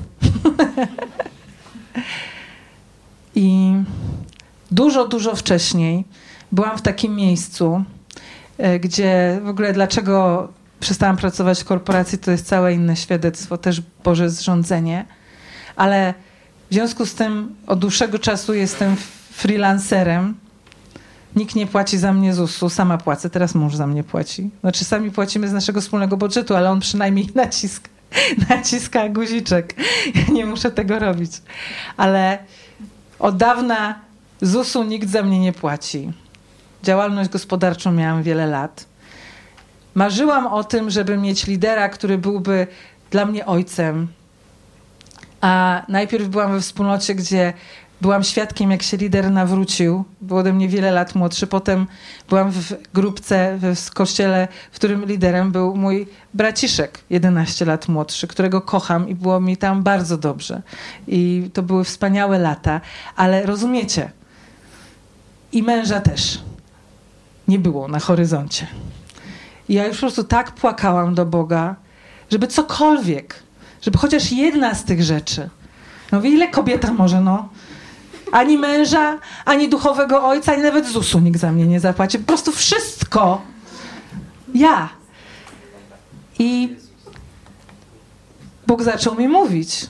I dużo, dużo wcześniej byłam w takim miejscu, gdzie w ogóle dlaczego przestałam pracować w korporacji, to jest całe inne świadectwo, też Boże zrządzenie, ale w związku z tym od dłuższego czasu jestem freelancerem. nikt nie płaci za mnie zusu, sama płacę, teraz mąż za mnie płaci. Znaczy sami płacimy z naszego wspólnego budżetu, ale on przynajmniej naciska, naciska guziczek. Ja nie muszę tego robić. Ale od dawna zusu nikt za mnie nie płaci. Działalność gospodarczą miałam wiele lat. Marzyłam o tym, żeby mieć lidera, który byłby dla mnie ojcem. A najpierw byłam we wspólnocie, gdzie byłam świadkiem, jak się lider nawrócił. Był ode mnie wiele lat młodszy. Potem byłam w grupce, w kościele, w którym liderem był mój braciszek, jedenaście lat młodszy, którego kocham i było mi tam bardzo dobrze. I to były wspaniałe lata. Ale rozumiecie, i męża też nie było na horyzoncie. I ja już po prostu tak płakałam do Boga, żeby cokolwiek, żeby chociaż jedna z tych rzeczy. No ile kobieta może, no? Ani męża, ani duchowego ojca, ani nawet zusu nikt za mnie nie zapłaci. Po prostu wszystko. Ja. I Bóg zaczął mi mówić,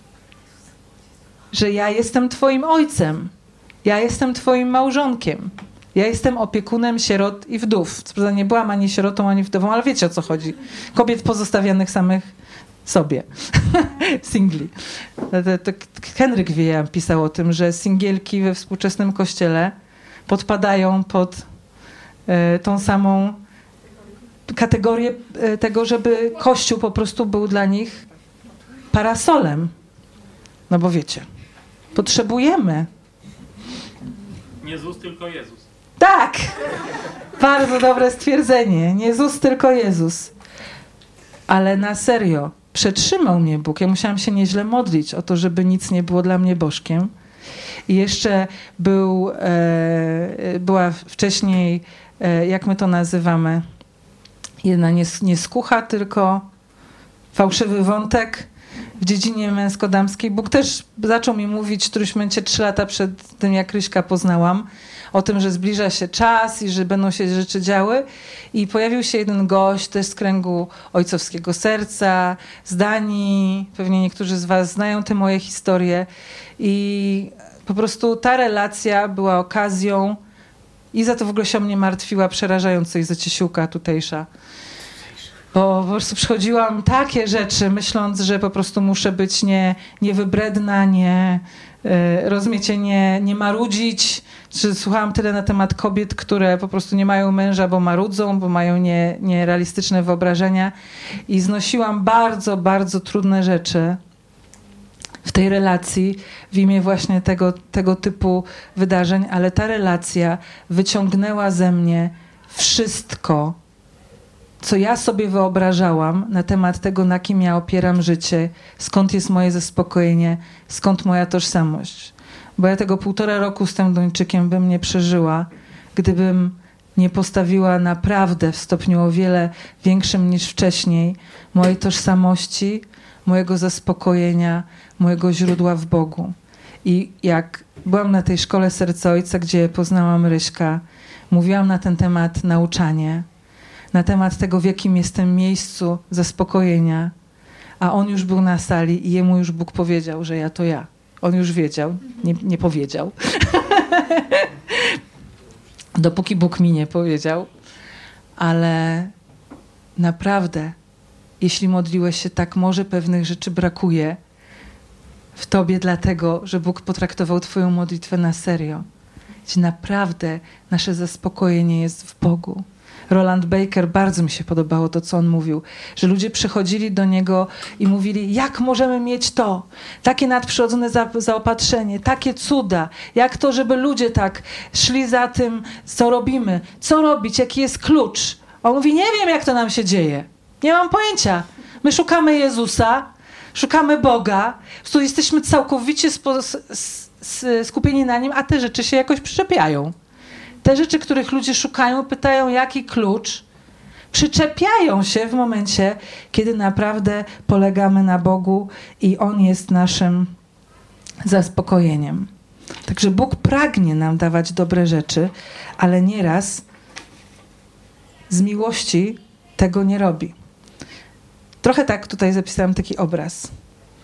że ja jestem twoim ojcem. Ja jestem twoim małżonkiem. Ja jestem opiekunem sierot i wdów. Co prawda nie byłam ani sierotą, ani wdową, ale wiecie, o co chodzi. Kobiet pozostawionych samych sobie. Singli. To, to Henryk Wieja pisał o tym, że singielki we współczesnym kościele podpadają pod e, tą samą kategorię e, tego, żeby Kościół po prostu był dla nich parasolem. No bo wiecie, potrzebujemy. Nie Zus, tylko Jezus. Tak! Bardzo dobre stwierdzenie. Nie Jezus, tylko Jezus. Ale na serio, przetrzymał mnie Bóg. Ja musiałam się nieźle modlić o to, żeby nic nie było dla mnie bożkiem. I jeszcze był, e, była wcześniej, e, jak my to nazywamy, jedna nie, nie skucha, tylko fałszywy wątek w dziedzinie męsko-damskiej. Bóg też zaczął mi mówić w którymś momencie trzy lata przed tym, jak Ryśka poznałam, o tym, że zbliża się czas i że będą się rzeczy działy. I pojawił się jeden gość też z kręgu ojcowskiego serca, z Danii. Pewnie niektórzy z was znają te moje historie. I po prostu ta relacja była okazją. Iza to w ogóle się o mnie martwiła przerażająco, Iza Ciesiłka tutejsza. Bo po prostu przychodziłam takie rzeczy, myśląc, że po prostu muszę być nie, niewybredna, nie, y, rozumiecie, nie, nie marudzić. Czy słuchałam tyle na temat kobiet, które po prostu nie mają męża, bo marudzą, bo mają nie, nierealistyczne wyobrażenia. I znosiłam bardzo, bardzo trudne rzeczy w tej relacji w imię właśnie tego, tego typu wydarzeń, ale ta relacja wyciągnęła ze mnie wszystko, co ja sobie wyobrażałam na temat tego, na kim ja opieram życie, skąd jest moje zaspokojenie, skąd moja tożsamość. Bo ja tego półtora roku z tym Duńczykiem bym nie przeżyła, gdybym nie postawiła naprawdę w stopniu o wiele większym niż wcześniej mojej tożsamości, mojego zaspokojenia, mojego źródła w Bogu. I jak byłam na tej szkole Serca Ojca, gdzie poznałam Ryśka, mówiłam na ten temat nauczanie, na temat tego, w jakim jestem miejscu zaspokojenia, a on już był na sali i jemu już Bóg powiedział, że ja to ja. On już wiedział, nie, nie powiedział. Dopóki Bóg mi nie powiedział. Ale naprawdę, jeśli modliłeś się tak, może pewnych rzeczy brakuje w tobie dlatego, że Bóg potraktował twoją modlitwę na serio. Gdzie naprawdę nasze zaspokojenie jest w Bogu. Roland Baker, bardzo mi się podobało to, co on mówił, że ludzie przychodzili do niego i mówili, jak możemy mieć to, takie nadprzyrodzone za, zaopatrzenie, takie cuda, jak to, żeby ludzie tak szli za tym, co robimy, co robić, jaki jest klucz. On mówi, nie wiem, jak to nam się dzieje, nie mam pojęcia. My szukamy Jezusa, szukamy Boga, tu jesteśmy całkowicie spo, s, s, skupieni na Nim, a te rzeczy się jakoś przyczepiają. Te rzeczy, których ludzie szukają, pytają, jaki klucz, przyczepiają się w momencie, kiedy naprawdę polegamy na Bogu i On jest naszym zaspokojeniem. Także Bóg pragnie nam dawać dobre rzeczy, ale nieraz z miłości tego nie robi. Trochę tak tutaj zapisałam taki obraz,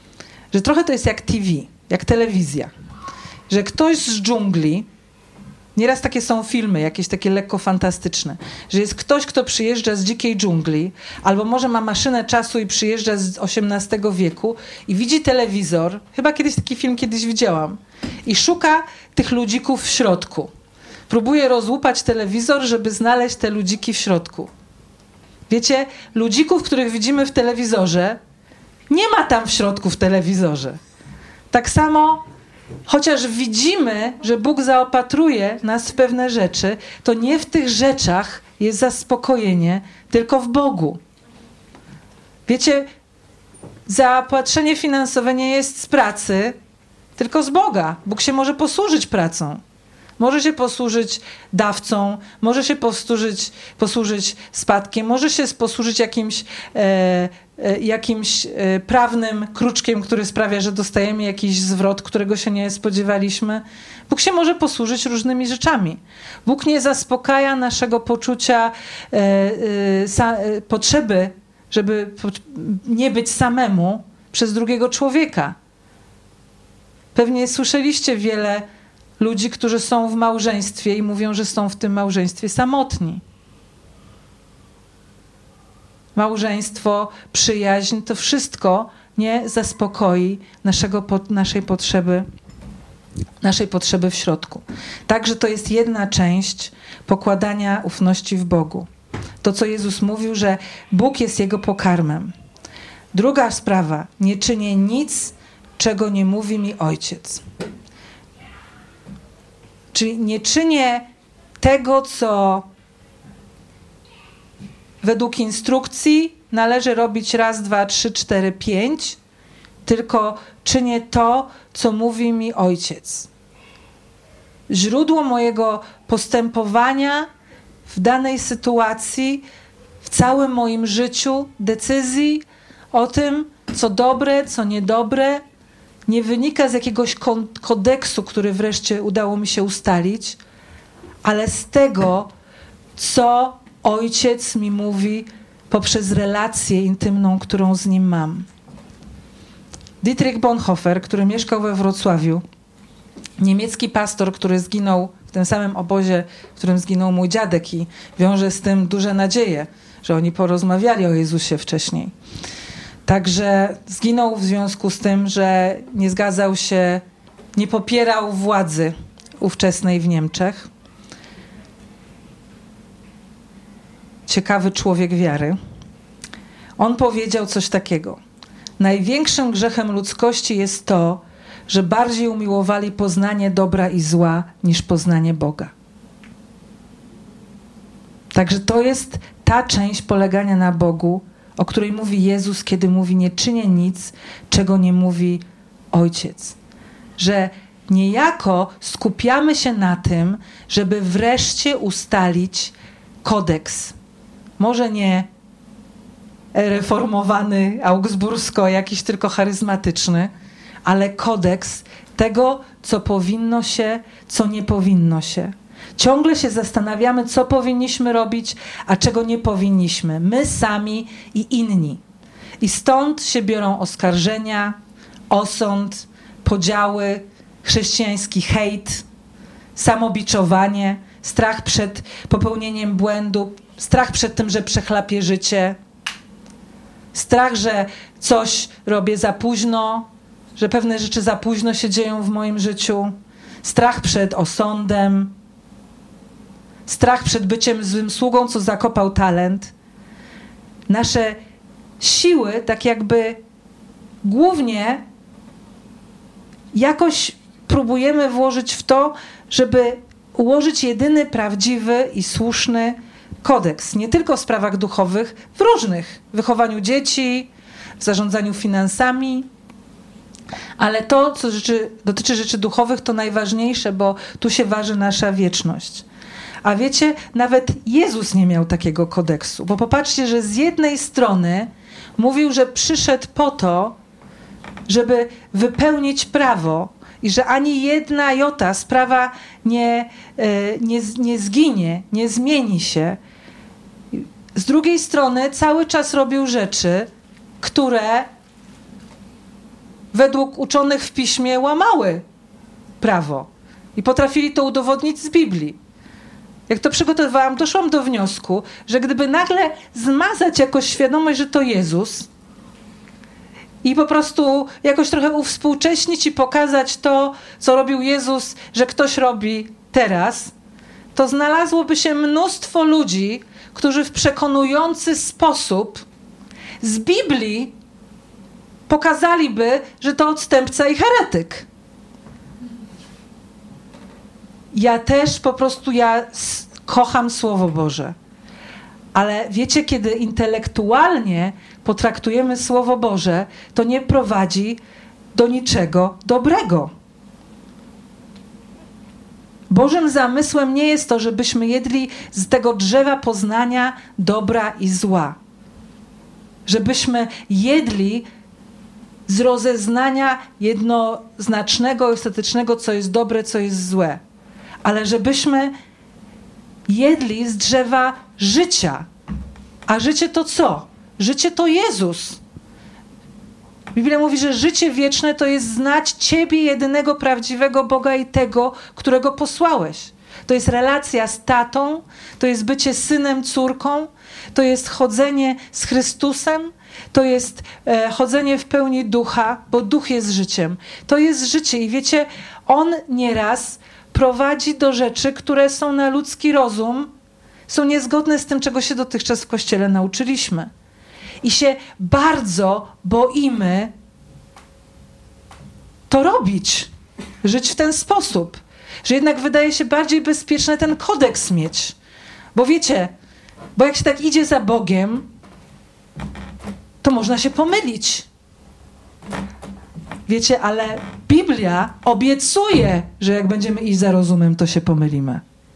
że trochę to jest jak T V, jak telewizja, że ktoś z dżungli Nieraz takie są filmy, jakieś takie lekko fantastyczne, że jest ktoś, kto przyjeżdża z dzikiej dżungli, albo może ma maszynę czasu i przyjeżdża z osiemnastego wieku i widzi telewizor, chyba kiedyś taki film kiedyś widziałam, i szuka tych ludzików w środku. Próbuje rozłupać telewizor, żeby znaleźć te ludziki w środku. Wiecie, ludzików, których widzimy w telewizorze, nie ma tam w środku w telewizorze. Tak samo, chociaż widzimy, że Bóg zaopatruje nas w pewne rzeczy, to nie w tych rzeczach jest zaspokojenie, tylko w Bogu. Wiecie, zaopatrzenie finansowe nie jest z pracy, tylko z Boga. Bóg się może posłużyć pracą. Może się posłużyć dawcą, może się posłużyć, posłużyć spadkiem, może się posłużyć jakimś, e, e, jakimś e, prawnym kruczkiem, który sprawia, że dostajemy jakiś zwrot, którego się nie spodziewaliśmy. Bóg się może posłużyć różnymi rzeczami. Bóg nie zaspokaja naszego poczucia e, e, sa, e, potrzeby, żeby po, nie być samemu przez drugiego człowieka. Pewnie słyszeliście wiele ludzi, którzy są w małżeństwie i mówią, że są w tym małżeństwie samotni. Małżeństwo, przyjaźń, to wszystko nie zaspokoi naszego, naszej potrzeby, naszej potrzeby w środku. Także to jest jedna część pokładania ufności w Bogu. To, co Jezus mówił, że Bóg jest Jego pokarmem. Druga sprawa, nie czynię nic, czego nie mówi mi Ojciec. Czyli nie czynię tego, co według instrukcji należy robić raz, dwa, trzy, cztery, pięć, tylko czynię to, co mówi mi Ojciec. Źródło mojego postępowania w danej sytuacji, w całym moim życiu, decyzji o tym, co dobre, co niedobre, nie wynika z jakiegoś kodeksu, który wreszcie udało mi się ustalić, ale z tego, co Ojciec mi mówi poprzez relację intymną, którą z Nim mam. Dietrich Bonhoeffer, który mieszkał we Wrocławiu, niemiecki pastor, który zginął w tym samym obozie, w którym zginął mój dziadek, i wiąże z tym duże nadzieje, że oni porozmawiali o Jezusie wcześniej. Także zginął w związku z tym, że nie zgadzał się, nie popierał władzy ówczesnej w Niemczech. Ciekawy człowiek wiary. On powiedział coś takiego. Największym grzechem ludzkości jest to, że bardziej umiłowali poznanie dobra i zła niż poznanie Boga. Także to jest ta część polegania na Bogu, o której mówi Jezus, kiedy mówi: nie czynię nic, czego nie mówi Ojciec. Że niejako skupiamy się na tym, żeby wreszcie ustalić kodeks. Może nie reformowany, augsbursko, jakiś tylko charyzmatyczny, ale kodeks tego, co powinno się, co nie powinno się. Ciągle się zastanawiamy, co powinniśmy robić, a czego nie powinniśmy. My sami i inni. I stąd się biorą oskarżenia, osąd, podziały, chrześcijański hejt, samobiczowanie, strach przed popełnieniem błędu, strach przed tym, że przechlapię życie, strach, że coś robię za późno, że pewne rzeczy za późno się dzieją w moim życiu, strach przed osądem, strach przed byciem złym sługą, co zakopał talent. Nasze siły tak jakby głównie jakoś próbujemy włożyć w to, żeby ułożyć jedyny prawdziwy i słuszny kodeks. Nie tylko w sprawach duchowych, w różnych. W wychowaniu dzieci, w zarządzaniu finansami. Ale to, co rzeczy, dotyczy rzeczy duchowych, to najważniejsze, bo tu się waży nasza wieczność. A wiecie, nawet Jezus nie miał takiego kodeksu. Bo popatrzcie, że z jednej strony mówił, że przyszedł po to, żeby wypełnić prawo i że ani jedna jota sprawa nie, nie, nie zginie, nie zmieni się. Z drugiej strony cały czas robił rzeczy, które według uczonych w piśmie łamały prawo. I potrafili to udowodnić z Biblii. Jak to przygotowywałam, doszłam do wniosku, że gdyby nagle zmazać jakoś świadomość, że to Jezus i po prostu jakoś trochę uwspółcześnić i pokazać to, co robił Jezus, że ktoś robi teraz, to znalazłoby się mnóstwo ludzi, którzy w przekonujący sposób z Biblii pokazaliby, że to odstępca i heretyk. Ja też po prostu, ja kocham Słowo Boże. Ale wiecie, kiedy intelektualnie potraktujemy Słowo Boże, to nie prowadzi do niczego dobrego. Bożym zamysłem nie jest to, żebyśmy jedli z tego drzewa poznania dobra i zła. Żebyśmy jedli z rozeznania jednoznacznego i ostatecznego, co jest dobre, co jest złe. Ale żebyśmy jedli z drzewa życia. A życie to co? Życie to Jezus. Biblia mówi, że życie wieczne to jest znać Ciebie, jedynego prawdziwego Boga i tego, którego posłałeś. To jest relacja z tatą, to jest bycie synem, córką, to jest chodzenie z Chrystusem, to jest e, chodzenie w pełni ducha, bo duch jest życiem. To jest życie i wiecie, on nieraz prowadzi do rzeczy, które są na ludzki rozum, są niezgodne z tym, czego się dotychczas w Kościele nauczyliśmy. I się bardzo boimy to robić, żyć w ten sposób, że jednak wydaje się bardziej bezpieczne ten kodeks mieć. Bo wiecie, bo jak się tak idzie za Bogiem, to można się pomylić. Wiecie, ale Biblia obiecuje, że jak będziemy iść za rozumem, to się pomylimy.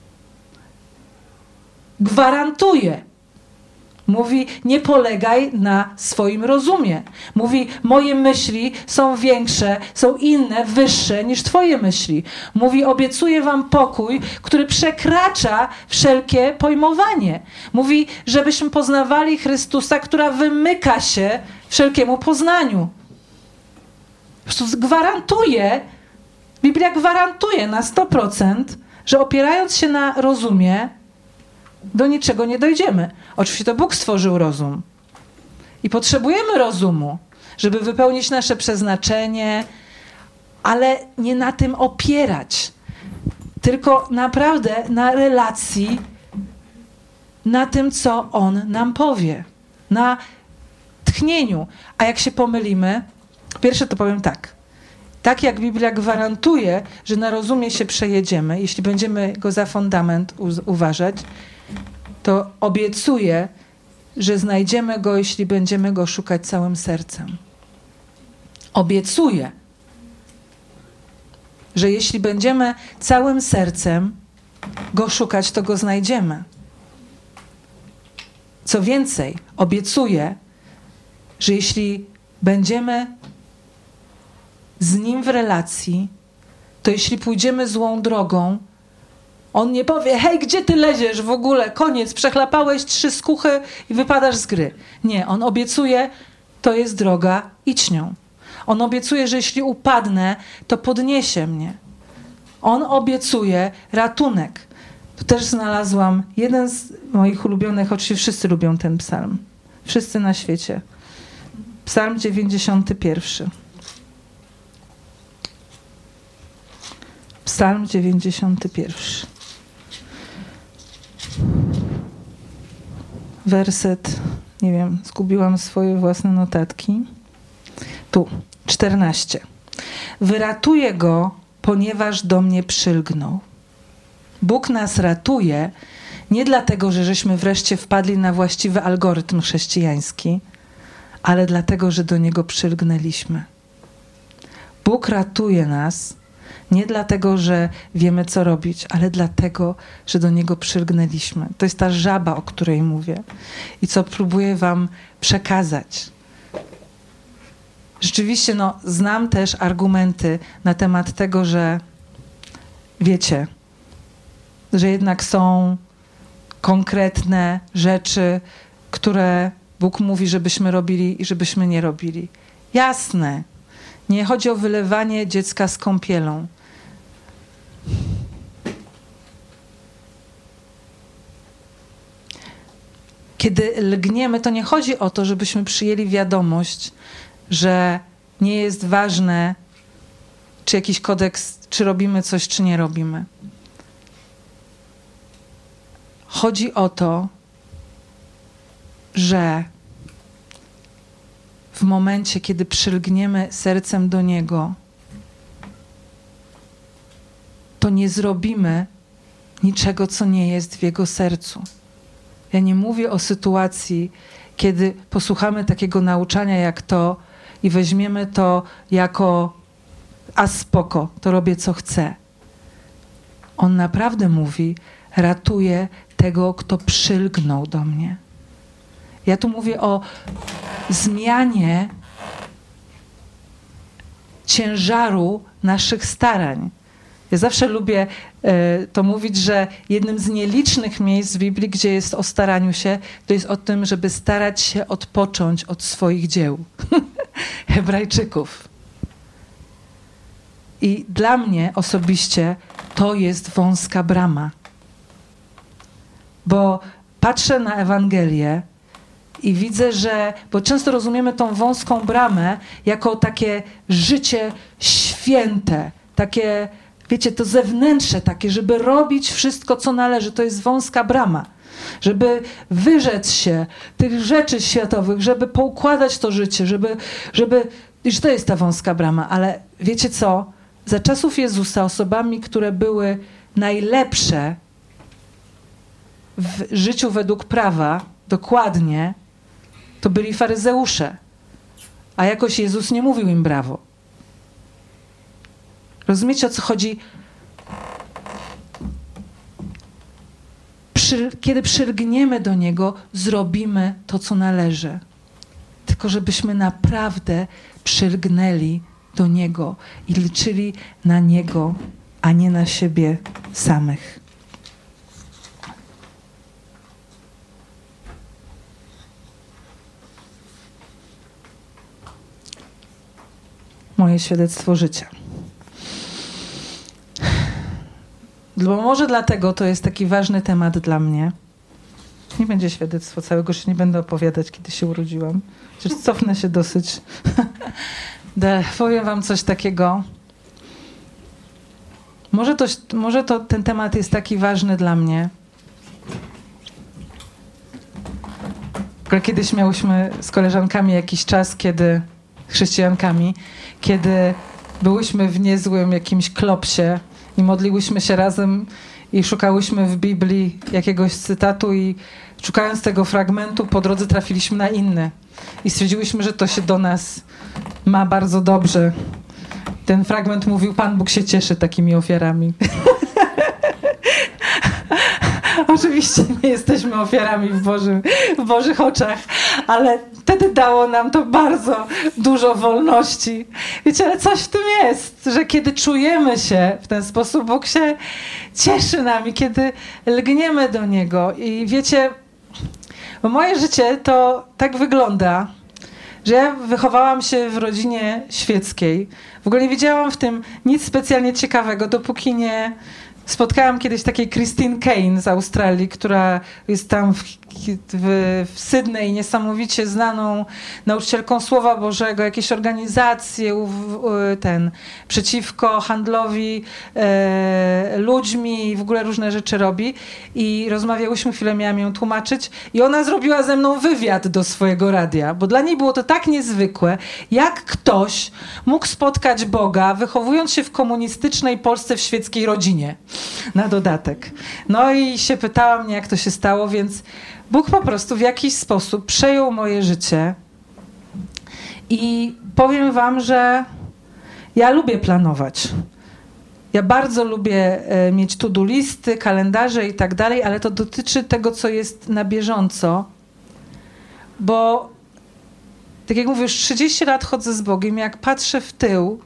Gwarantuje. Mówi, nie polegaj na swoim rozumie. Mówi, moje myśli są większe, są inne, wyższe niż twoje myśli. Mówi, obiecuję wam pokój, który przekracza wszelkie pojmowanie. Mówi, żebyśmy poznawali Chrystusa, która wymyka się wszelkiemu poznaniu. Po prostu gwarantuje, Biblia gwarantuje na sto procent, że opierając się na rozumie, do niczego nie dojdziemy. Oczywiście to Bóg stworzył rozum. I potrzebujemy rozumu, żeby wypełnić nasze przeznaczenie, ale nie na tym opierać. Tylko naprawdę na relacji, na tym, co On nam powie. Na tchnieniu. A jak się pomylimy, pierwsze to powiem tak. Tak jak Biblia gwarantuje, że na rozumie się przejedziemy, jeśli będziemy go za fundament uważać, to obiecuję, że znajdziemy go, jeśli będziemy go szukać całym sercem. Obiecuję, że jeśli będziemy całym sercem go szukać, to go znajdziemy. Co więcej, obiecuję, że jeśli będziemy z nim w relacji, to jeśli pójdziemy złą drogą, on nie powie, hej, gdzie ty leziesz w ogóle, koniec, przechlapałeś trzy skuchy i wypadasz z gry. Nie, on obiecuje, to jest droga, idź nią. On obiecuje, że jeśli upadnę, to podniesie mnie. On obiecuje ratunek. Tu też znalazłam jeden z moich ulubionych, oczywiście wszyscy lubią ten psalm. Wszyscy na świecie. Psalm dziewięćdziesiąty pierwszy. Psalm dziewięćdziesiąty pierwszy. Werset, nie wiem, zgubiłam swoje własne notatki. Tu, czternaście. Wyratuję go, ponieważ do mnie przylgnął. Bóg nas ratuje nie dlatego, że żeśmy wreszcie wpadli na właściwy algorytm chrześcijański, ale dlatego, że do niego przylgnęliśmy. Bóg ratuje nas nie dlatego, że wiemy, co robić, ale dlatego, że do niego przylgnęliśmy. To jest ta żaba, o której mówię i co próbuję wam przekazać. Rzeczywiście, no, znam też argumenty na temat tego, że wiecie, że jednak są konkretne rzeczy, które Bóg mówi, żebyśmy robili i żebyśmy nie robili. Jasne. Nie chodzi o wylewanie dziecka z kąpielą. kiedy lgniemy, to nie chodzi o to, żebyśmy przyjęli wiadomość, że nie jest ważne, czy jakiś kodeks, czy robimy coś, czy nie robimy. Chodzi o to, że w momencie, kiedy przylgniemy sercem do Niego, to nie zrobimy niczego, co nie jest w Jego sercu. Ja nie mówię o sytuacji, kiedy posłuchamy takiego nauczania jak to i weźmiemy to jako a spoko, to robię co chcę. On naprawdę mówi, ratuje tego, kto przylgnął do mnie. Ja tu mówię o zmianie ciężaru naszych starań. Ja zawsze lubię y, to mówić, że jednym z nielicznych miejsc w Biblii, gdzie jest o staraniu się, to jest o tym, żeby starać się odpocząć od swoich dzieł. Hebrajczyków. I dla mnie osobiście to jest wąska brama. Bo patrzę na Ewangelię i widzę, że, bo często rozumiemy tą wąską bramę jako takie życie święte, takie, wiecie, to zewnętrzne takie, żeby robić wszystko, co należy. To jest wąska brama. Żeby wyrzec się tych rzeczy światowych, żeby poukładać to życie, żeby, żeby, że to jest ta wąska brama. Ale wiecie co? Za czasów Jezusa osobami, które były najlepsze w życiu według prawa, dokładnie, to byli faryzeusze. A jakoś Jezus nie mówił im brawo. Rozumiecie, o co chodzi? Przy, kiedy przylgniemy do Niego, zrobimy to, co należy. Tylko żebyśmy naprawdę przylgnęli do Niego i liczyli na Niego, a nie na siebie samych. Moje świadectwo życia. Bo może dlatego to jest taki ważny temat dla mnie. Nie będzie świadectwo całego, już nie będę opowiadać, kiedy się urodziłam. Chociaż cofnę się dosyć. Powiem wam coś takiego. Może, to, może to ten temat jest taki ważny dla mnie. Kiedyś miałyśmy z koleżankami jakiś czas, kiedy chrześcijankami, kiedy byłyśmy w niezłym jakimś klopsie i modliłyśmy się razem i szukałyśmy w Biblii jakiegoś cytatu i szukając tego fragmentu po drodze trafiliśmy na inny. I stwierdziłyśmy, że to się do nas ma bardzo dobrze. Ten fragment mówił, Pan Bóg się cieszy takimi ofiarami. Oczywiście nie jesteśmy ofiarami w, Bożym, w Bożych oczach, ale wtedy dało nam to bardzo dużo wolności. Wiecie, ale coś w tym jest, że kiedy czujemy się w ten sposób, Bóg się cieszy nami, kiedy lgniemy do Niego. I wiecie, bo moje życie to tak wygląda, że ja wychowałam się w rodzinie świeckiej. W ogóle nie widziałam w tym nic specjalnie ciekawego, dopóki nie spotkałam kiedyś takiej Christine Kane z Australii, która jest tam w, w, w Sydney niesamowicie znaną nauczycielką Słowa Bożego, jakieś organizacje ten, przeciwko handlowi e, ludźmi i w ogóle różne rzeczy robi. I rozmawiałyśmy chwilę, miałam ją tłumaczyć i ona zrobiła ze mną wywiad do swojego radia, bo dla niej było to tak niezwykłe, jak ktoś mógł spotkać Boga, wychowując się w komunistycznej Polsce w świeckiej rodzinie. Na dodatek. No i się pytała mnie, jak to się stało, więc Bóg po prostu w jakiś sposób przejął moje życie i powiem wam, że ja lubię planować. Ja bardzo lubię e, mieć to-do listy, kalendarze i tak dalej, ale to dotyczy tego, co jest na bieżąco, bo tak jak mówię, już trzydzieści lat chodzę z Bogiem, jak patrzę w tył,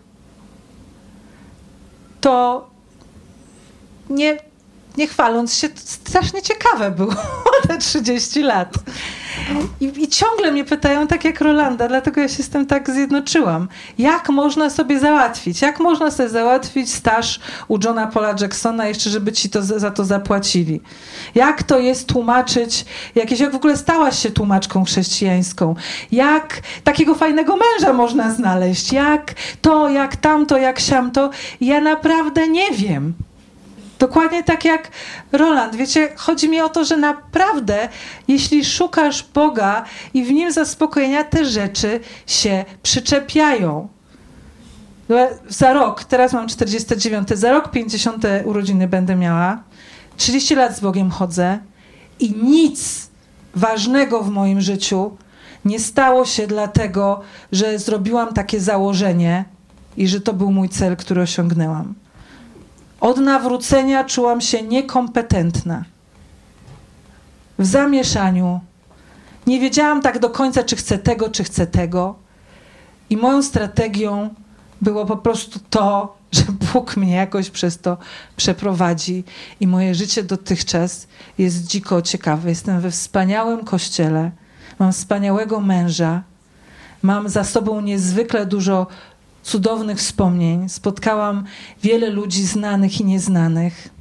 to Nie, nie chwaląc się, strasznie ciekawe było te trzydzieści lat. I, I ciągle mnie pytają, tak jak Rolanda, dlatego ja się z tym tak zjednoczyłam. Jak można sobie załatwić? Jak można sobie załatwić staż u Johna Paula Jacksona, jeszcze żeby ci to za to zapłacili? Jak to jest tłumaczyć jakieś, jak w ogóle stałaś się tłumaczką chrześcijańską? Jak takiego fajnego męża można znaleźć? Jak to, jak tamto, jak siamto? Ja naprawdę nie wiem. Dokładnie tak jak Roland. Wiecie, chodzi mi o to, że naprawdę, jeśli szukasz Boga i w Nim zaspokojenia, te rzeczy się przyczepiają. Za rok, teraz mam czterdziesty dziewiąty, za rok pięćdziesiąte urodziny będę miała. trzydzieści lat z Bogiem chodzę i nic ważnego w moim życiu nie stało się dlatego, że zrobiłam takie założenie i że to był mój cel, który osiągnęłam. Od nawrócenia czułam się niekompetentna. W zamieszaniu. Nie wiedziałam tak do końca, czy chcę tego, czy chcę tego. I moją strategią było po prostu to, że Bóg mnie jakoś przez to przeprowadzi. I moje życie dotychczas jest dziko ciekawe. Jestem we wspaniałym kościele. Mam wspaniałego męża. Mam za sobą niezwykle dużo cudownych wspomnień. Spotkałam wiele ludzi znanych i nieznanych.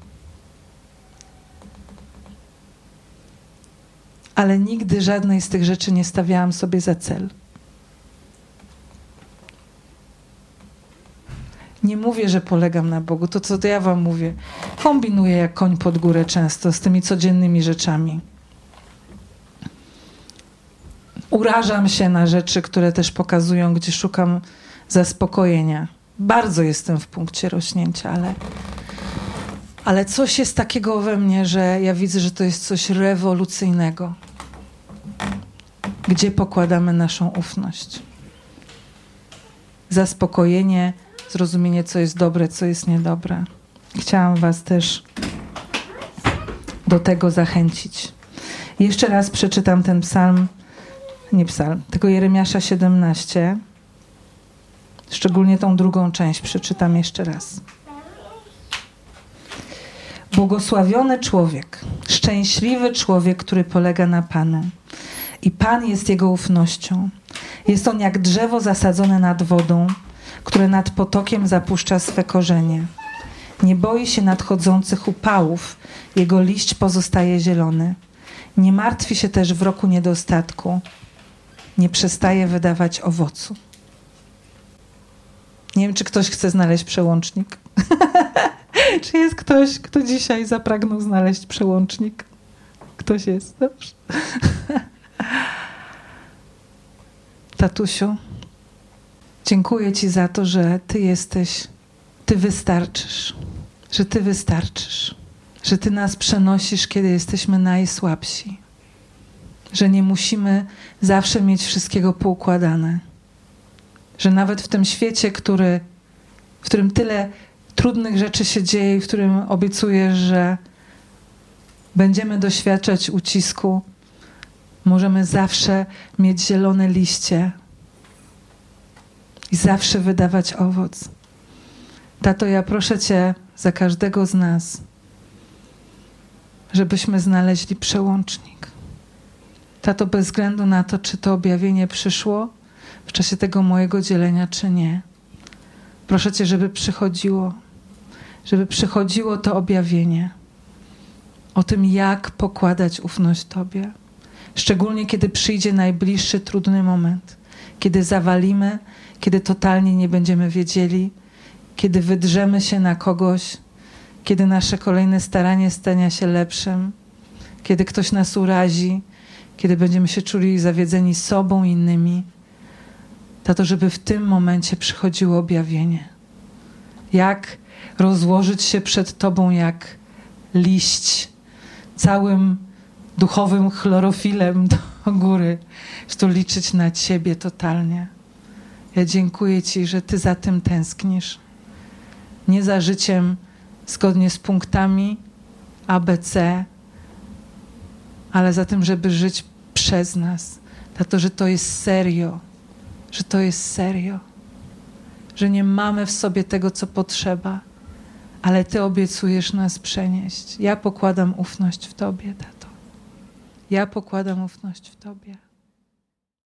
Ale nigdy żadnej z tych rzeczy nie stawiałam sobie za cel. Nie mówię, że polegam na Bogu. To, co to ja wam mówię. Kombinuję jak koń pod górę często z tymi codziennymi rzeczami. Urażam się na rzeczy, które też pokazują, gdzie szukam zaspokojenia. Bardzo jestem w punkcie rośnięcia, ale, ale coś jest takiego we mnie, że ja widzę, że to jest coś rewolucyjnego. Gdzie pokładamy naszą ufność? Zaspokojenie, zrozumienie, co jest dobre, co jest niedobre. Chciałam was też do tego zachęcić. Jeszcze raz przeczytam ten psalm, nie psalm, tylko Jeremiasza siedemnaście. Szczególnie tą drugą część przeczytam jeszcze raz. Błogosławiony człowiek, szczęśliwy człowiek, który polega na Panu. I Pan jest jego ufnością. Jest on jak drzewo zasadzone nad wodą, które nad potokiem zapuszcza swe korzenie. Nie boi się nadchodzących upałów, jego liść pozostaje zielony. Nie martwi się też w roku niedostatku. Nie przestaje wydawać owocu. Nie wiem, czy ktoś chce znaleźć przełącznik. Czy jest ktoś, kto dzisiaj zapragnął znaleźć przełącznik? Ktoś jest? Dobrze. Tatusiu, dziękuję ci za to, że ty jesteś, ty wystarczysz. Że ty wystarczysz. Że ty nas przenosisz, kiedy jesteśmy najsłabsi. Że nie musimy zawsze mieć wszystkiego poukładane. Że nawet w tym świecie, który, w którym tyle trudnych rzeczy się dzieje i w którym obiecujesz, że będziemy doświadczać ucisku, możemy zawsze mieć zielone liście i zawsze wydawać owoc. Tato, ja proszę cię za każdego z nas, żebyśmy znaleźli przełącznik. Tato, bez względu na to, czy to objawienie przyszło w czasie tego mojego dzielenia, czy nie. Proszę cię, żeby przychodziło, żeby przychodziło to objawienie o tym, jak pokładać ufność Tobie. Szczególnie, kiedy przyjdzie najbliższy trudny moment, kiedy zawalimy, kiedy totalnie nie będziemy wiedzieli, kiedy wydrzemy się na kogoś, kiedy nasze kolejne staranie stanie się lepszym, kiedy ktoś nas urazi, kiedy będziemy się czuli zawiedzeni sobą i innymi. Tato, żeby w tym momencie przychodziło objawienie. Jak rozłożyć się przed Tobą jak liść, całym duchowym chlorofilem do góry, że to liczyć na Ciebie totalnie. Ja dziękuję Ci, że Ty za tym tęsknisz. Nie za życiem zgodnie z punktami A, B, C, ale za tym, żeby żyć przez nas. Tato, że to jest serio. Że to jest serio. Że nie mamy w sobie tego, co potrzeba, ale Ty obiecujesz nas przenieść. Ja pokładam ufność w Tobie, tato. Ja pokładam ufność w Tobie.